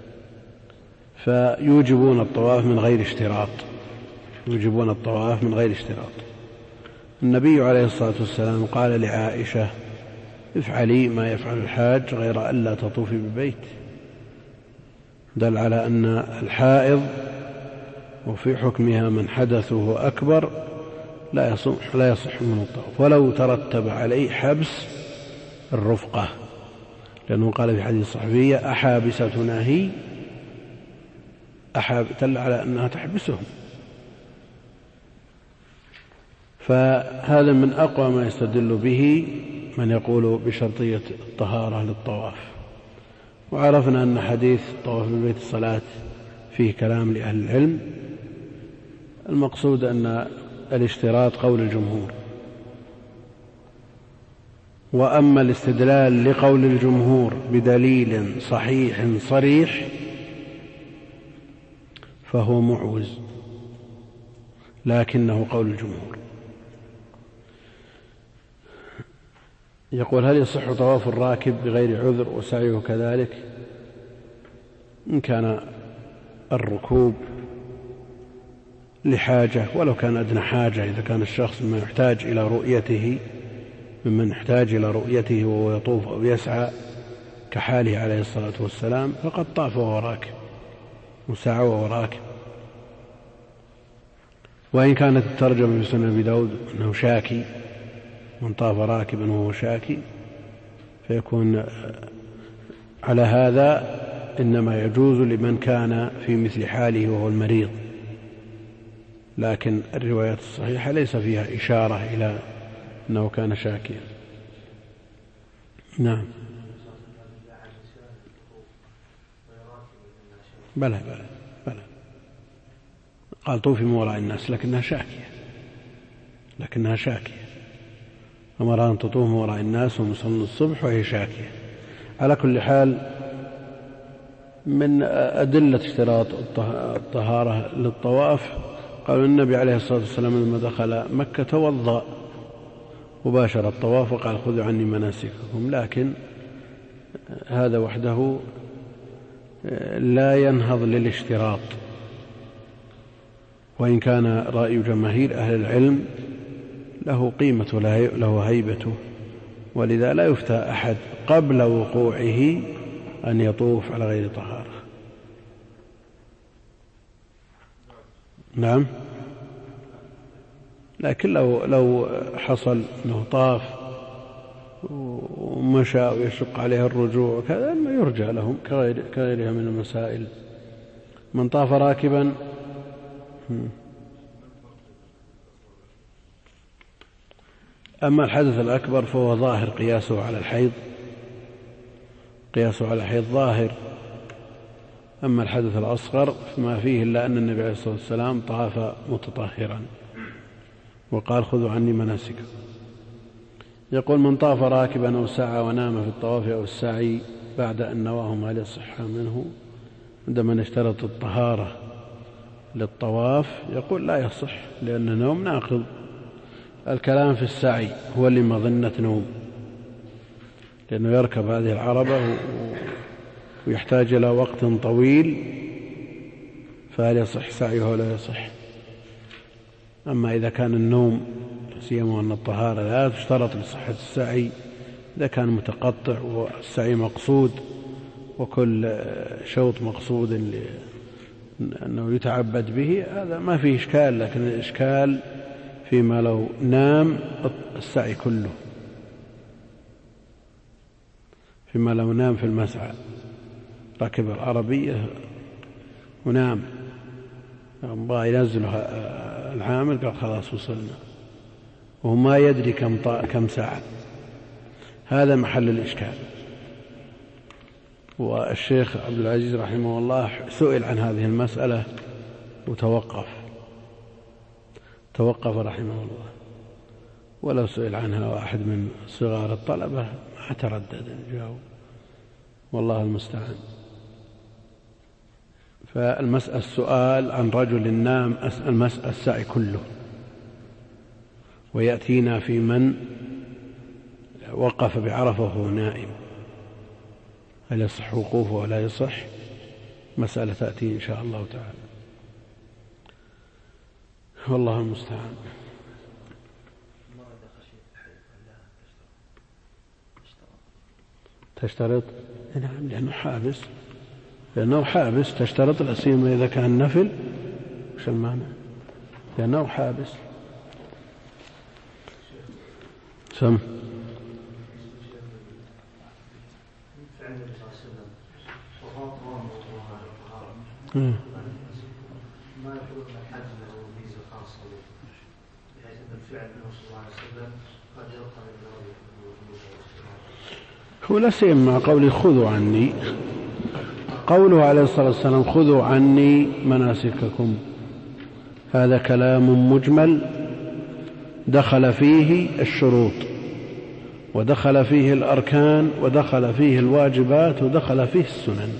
فيوجبون الطواف من غير اشتراط، يوجبون الطواف من غير اشتراط. النبي عليه الصلاة والسلام قال لعائشة افعلي ما يفعل الحاج غير ألا تطوفي بالبيت، دل على أن الحائض وفي حكمها من حدثه أكبر لا يصح من الطواف، ولو ترتب عليه حبس الرفقة، لأنه قال في حديث الصحفية أحابستنا هي، دل على أنها تحبسهم. فهذا من أقوى ما يستدل به من يقول بشرطية الطهارة للطواف. وعرفنا أن حديث الطواف بالبيت الصلاة فيه كلام لأهل العلم، المقصود أن الاشتراط قول الجمهور. وأما الاستدلال لقول الجمهور بدليل صحيح صريح فهو معوز، لكنه قول الجمهور. يقول هل يصح طواف الراكب بغير عذر وسعيه كذلك؟ إن كان الركوب لحاجة ولو كان أدنى حاجة، إذا كان الشخص ممن يحتاج إلى رؤيته وهو يطوف أو يسعى كحاله عليه الصلاة والسلام فقد طاف وهو راكب وسعى وهو راكب. وإن كانت الترجمة في سنن أبي داود أنه شاكي، من طاف راكبا وهو شاكي، فيكون على هذا إنما يجوز لمن كان في مثل حاله وهو المريض، لكن الروايات الصحيحة ليس فيها إشارة إلى أنه كان شاكيا. نعم. بلى قال طوفي من وراء الناس لكنها شاكية أمر أن تطوف من وراء الناس ومصلي الصبح وهي شاكية. على كل حال من أدلة اشتراط الطهارة للطواف قال النبي عليه الصلاة والسلام لما دخل مكة توضأ وباشر الطواف وقال خذوا عني مناسككم، لكن هذا وحده لا ينهض للاشتراط، وإن كان رأي جماهير أهل العلم له قيمة له هيبته، ولذا لا يفتى أحد قبل وقوعه أن يطوف على غير طهارة. نعم، لكن لو حصل أنه طاف ومشى ويشق عليه الرجوع كذا ما يرجى لهم كغيرها من المسائل. من طاف راكبا أما الحدث الأكبر فهو ظاهر قياسه على الحيض ظاهر. أما الحدث الأصغر فما فيه إلا أن النبي عليه الصلاة والسلام طاف متطهرا وقال خذوا عني مناسككم. يقول من طاف راكبا أو سعى ونام في الطواف أو السعي بعد أن نواهما للصحة منه عندما نشترط الطهارة للطواف يقول لا يصح، لأن النوم ناقض. الكلام في السعي هو لمظنة نوم، لأنه يركب هذه العربة ويحتاج إلى وقت طويل، فهل يصح سعيه ولا يصح؟ أما إذا كان النوم سيما أن الطهارة لا تشترط لصحة السعي، إذا كان متقطع والسعي مقصود وكل شوط مقصود أنه يتعبد به، هذا ما فيه إشكال. لكن الإشكال فيما لو نام السعي كله، فيما لو نام في المسعى، ركب العربية ونام بغى ينزلها العامل قال خلاص وصلنا وهو ما يدري كم ساعة، هذا محل الإشكال. والشيخ عبد العزيز رحمه الله سئل عن هذه المسألة وتوقف رحمه الله، ولو سئل عنها واحد من صغار الطلبة ما تردد الجواب، والله المستعان. فالمسألة السؤال عن رجل نام المسألة السعي كله، ويأتينا في من وقف بعرفة وهو نائم، هل يصح وقوفه ولا يصح؟ مسألة تأتي إن شاء الله تعالى، والله المستعان. تشترط؟ نعم، لأنه حابس تشترط الأسيمة إذا كان نفل، وش المعنى؟ لأنه حابس. سم ما يقولون الحج له ميزة خاصة بحيث أن الفعل منه صلى الله عليه وسلم قد يرقى هو لا سيما قولي خذوا عني، قوله عليه الصلاة والسلام خذوا عني مناسككم، هذا كلام مجمل دخل فيه الشروط ودخل فيه الأركان ودخل فيه الواجبات ودخل فيه السنن.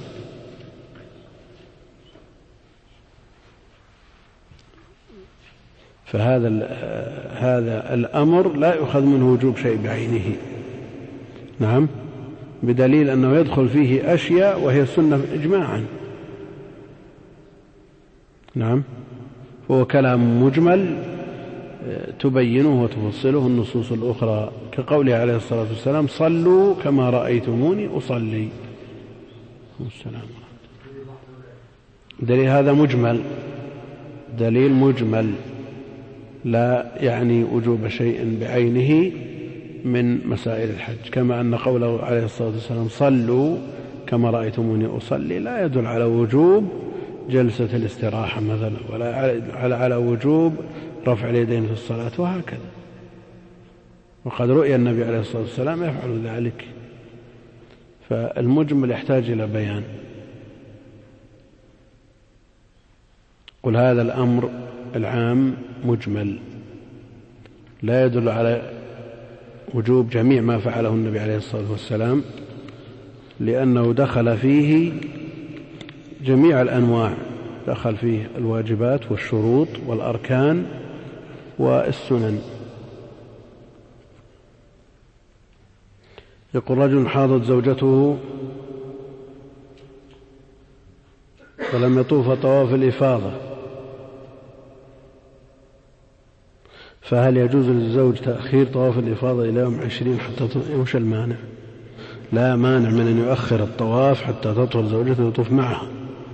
فهذا الأمر لا يؤخذ منه وجوب شيء بعينه. نعم، بدليل أنه يدخل فيه أشياء وهي السنة إجماعا. نعم، هو كلام مجمل تبينه وتفصله النصوص الأخرى، كقوله عليه الصلاة والسلام صلوا كما رأيتموني أصلي. دليل هذا مجمل، دليل مجمل لا يعني وجوب شيء بعينه من مسائل الحج، كما أن قوله عليه الصلاة والسلام صلوا كما رأيتموني أصلي لا يدل على وجوب جلسة الاستراحة مثلا، ولا على وجوب رفع اليدين في الصلاة، وهكذا. وقد رؤي النبي عليه الصلاة والسلام يفعل ذلك، فالمجمل يحتاج إلى بيان. قل هذا الأمر العام مجمل لا يدل على وجوب جميع ما فعله النبي عليه الصلاة والسلام، لأنه دخل فيه جميع الأنواع، دخل فيه الواجبات والشروط والأركان والسنن. يقول رجل حاضت زوجته ولم يطوف طواف الإفاضة، فهل يجوز للزوج تأخير طواف الإفاضة إلى يوم 20 حتى وش المانع؟ لا مانع من أن يؤخر الطواف حتى تطهر زوجته ويطوف معها.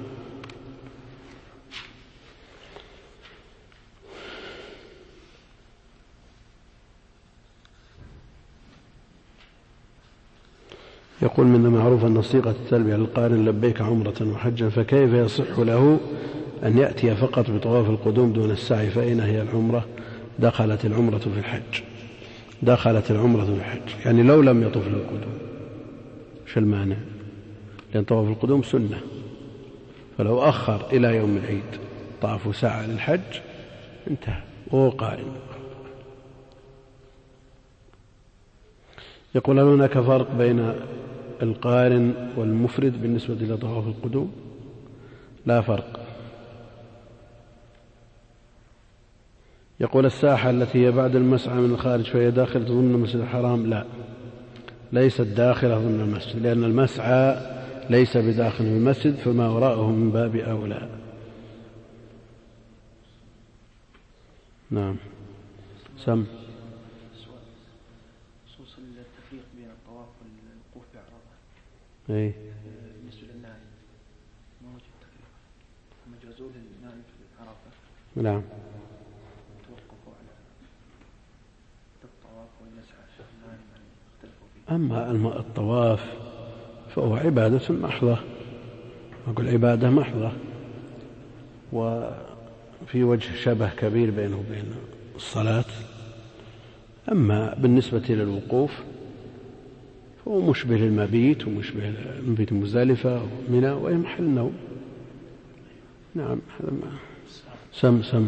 يقول من المعروف أن صيغة التلبية للقارن لبيك عمرة وحجا، فكيف يصح له أن يأتي فقط بطواف القدوم دون السعي؟ فأين هي العمرة؟ دخلت العمرة في الحج، دخلت العمرة في الحج، يعني لو لم يطف للقدوم شو المانع؟ لأن طواف القدوم سنة، فلو أخر إلى يوم العيد طاف وسعى للحج انتهى وهو قارن. يقول هل هناك فرق بين القارن والمفرد بالنسبة إلى طواف القدوم؟ لا فرق. يقول الساحة التي هي بعد المسعى من الخارج فهي داخل ضمن المسجد الحرام؟ لا، ليست داخلة ضمن المسجد، لأن المسعى ليس بداخل المسجد، فما وراءه من باب أولى. نعم. سم خصوصا التفريق بين الطواف والوقوف بعرفة. اي بالنسبة للنائم ما وجد تفريق، هم جازوا للنائم في عرفة. نعم. توقفوا على الطواف والمسعى، النائم اختلفوا فيه. أما الطواف فهو عبادة محضة، أقول عبادة محضة، وفي وجه شبه كبير بينه وبين الصلاة. أما بالنسبة للوقوف فهو مشبه للمبيت، ومشبه المبيت مزدلفة ومنى وأي محل نوم. نعم. هذا ما سم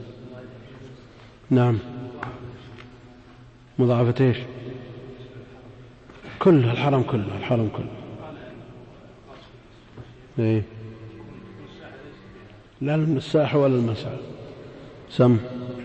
نعم. مضاعفة ايش؟ كله الحرم كله، الحرم كله. ايه لا المساح ولا المسعى. سم.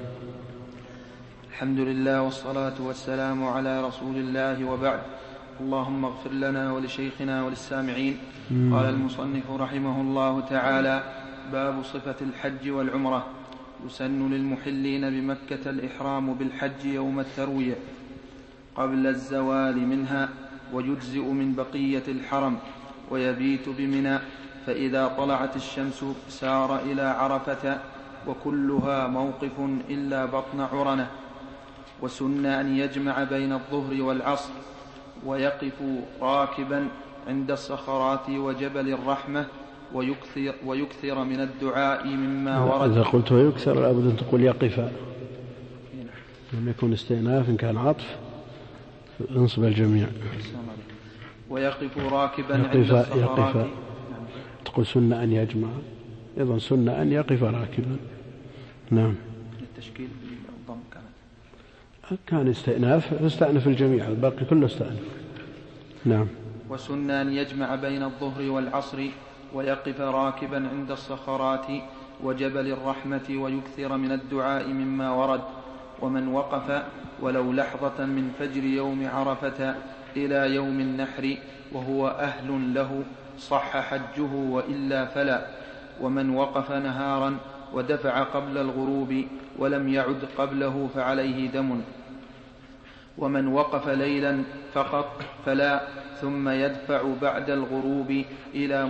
الحمد لله والصلاة والسلام على رسول الله، وبعد. اللهم اغفر لنا ولشيخنا وللسامعين. قال المصنف رحمه الله تعالى: باب صفة الحج والعمرة. يسن للمحلين بمكة الإحرام بالحج يوم التروية قبل الزوال منها، ويجزئ من بقية الحرم، ويبيت بمنى، فإذا طلعت الشمس سار إلى عرفة، وكلها موقف إلا بطن عرنة. وسن أن يجمع بين الظهر والعصر، ويقف راكبا عند الصخرات وجبل الرحمة، ويكثر من الدعاء مما ورد. إذا قلت ويكثر لابد أن تقول يقف، لم يكن استئناف، إن كان عطف انصب الجميع. ويقف راكبا عند الصخرات. تقول سن أن يجمع، أيضا سن أن يقف راكبا. نعم. التشكيل بالضم كان استئناف، استأنف الجميع، الباقي كله استأنف. نعم. وسن أن يجمع بين الظهر والعصر، ويقف راكبا عند الصخرات وجبل الرحمة، ويكثر من الدعاء مما ورد. ومن وقف ولو لحظة من فجر يوم عرفة إلى يوم النحر وهو أهل له صح حجه، وإلا فلا. ومن وقف نهارا ودفع قبل الغروب ولم يعد قبله فعليه دم. ومن وقف ليلا فقط فلا، ثم يدفع بعد الغروب إلى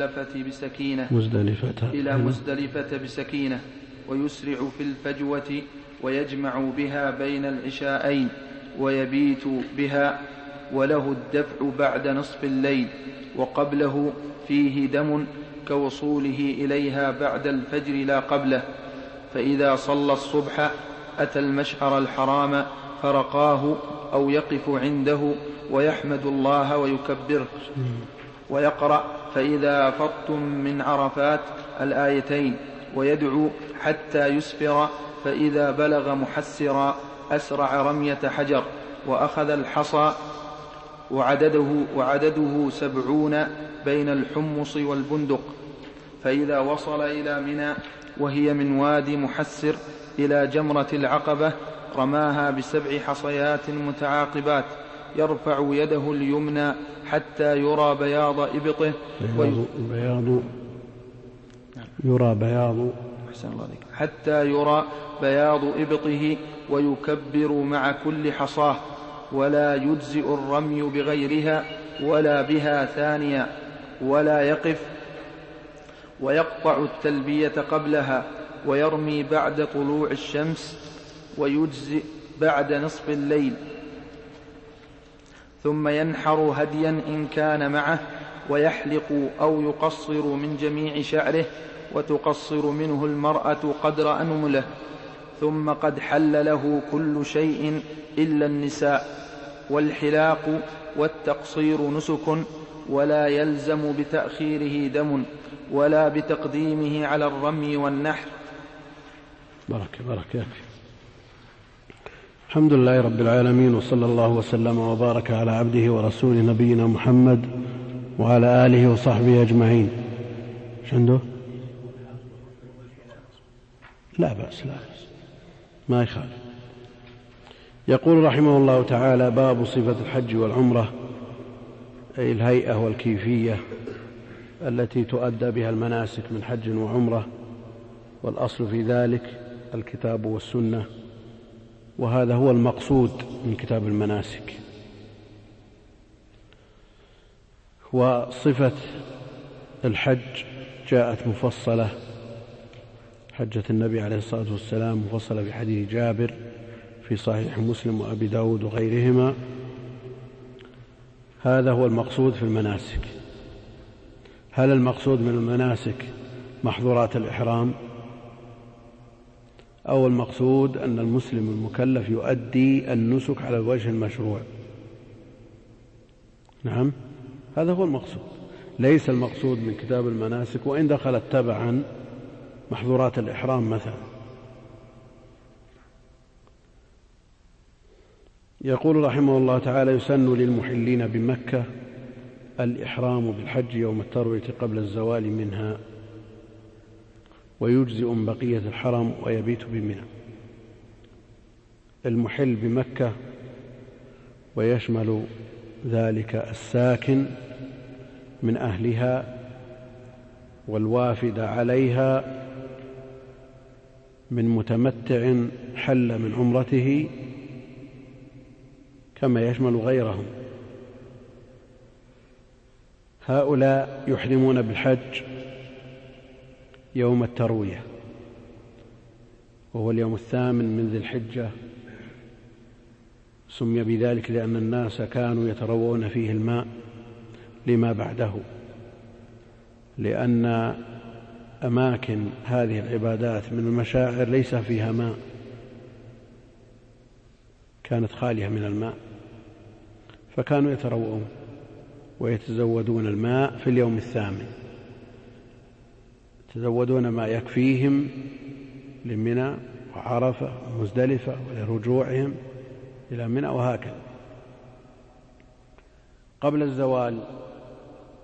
مزدلفة بسكينة، ويسرع في الفجوة، ويجمع بها بين العشاءين، ويبيت بها، وله الدفع بعد نصف الليل، وقبله فيه دم كوصوله إليها بعد الفجر لا قبله. فإذا صلى الصبح أتى المشعر الحرام فرقاه أو يقف عنده ويحمد الله ويكبره، ويقرأ: فإذا أفضتم من عرفات الآيتين، ويدعو حتى يسفر، فإذا بلغ محسرا أسرع رمية حجر، وأخذ الحصى وعدده 70 بين الحمص والبندق، فإذا وصل إلى منى وهي من وادي محسر إلى جمرة العقبة رماها ب7 حصيات متعاقبات، يرفع يده اليمنى حتى يرى بياض إبطه حتى يرى بياض إبطه، ويكبر مع كل حصاه، ولا يجزئ الرمي بغيرها ولا بها ثانيا، ولا يقف، ويقطع التلبية قبلها، ويرمي بعد طلوع الشمس، ويجزئ بعد نصف الليل، ثم ينحر هديا إن كان معه، ويحلق أو يقصر من جميع شعره، وتقصر منه المرأة قدر أنمله، ثم قد حل له كل شيء إلا النساء. والحلاق والتقصير نسك، ولا يلزم بتأخيره دم ولا بتقديمه على الرمي والنحر. بارك يكفي. الحمد لله رب العالمين، وصلى الله وسلم وبارك على عبده ورسوله نبينا محمد وعلى آله وصحبه أجمعين. ايش عنده؟ لا بأس ما يخالف. يقول رحمه الله تعالى: باب صفة الحج والعمرة، أي الهيئة والكيفية التي تؤدى بها المناسك من حج وعمرة، والأصل في ذلك الكتاب والسنة، وهذا هو المقصود من كتاب المناسك. وصفة الحج جاءت مفصلة، حجة النبي عليه الصلاة والسلام مفصلة في حديث جابر في صحيح مسلم وأبي داود وغيرهما. هذا هو المقصود في المناسك. هل المقصود من المناسك محظورات الإحرام، أو المقصود أن المسلم المكلف يؤدي النسك على الوجه المشروع؟ نعم، هذا هو المقصود، ليس المقصود من كتاب المناسك وإن دخلت تبعا محظورات الإحرام مثلا. يقول رحمه الله تعالى: يسن للمحلين بمكة الإحرام بالحج يوم التروية قبل الزوال منها، ويجزئ بقية الحرم ويبيت بمنى. المحل بمكة ويشمل ذلك الساكن من أهلها والوافد عليها من متمتع حل من عمرته، كما يشمل غيرهم. هؤلاء يحرمون بالحج يوم التروية، وهو اليوم 8 من ذي الحجة. سمي بذلك لأن الناس كانوا يتروون فيه الماء لما بعده، لأن أماكن هذه العبادات من المشاعر ليس فيها ماء، كانت خالية من الماء، فكانوا يتروون ويتزودون الماء في اليوم 8، يتزودون ما يكفيهم لمنى وعرفة ومزدلفة ولرجوعهم إلى منى، وهكذا. قبل الزوال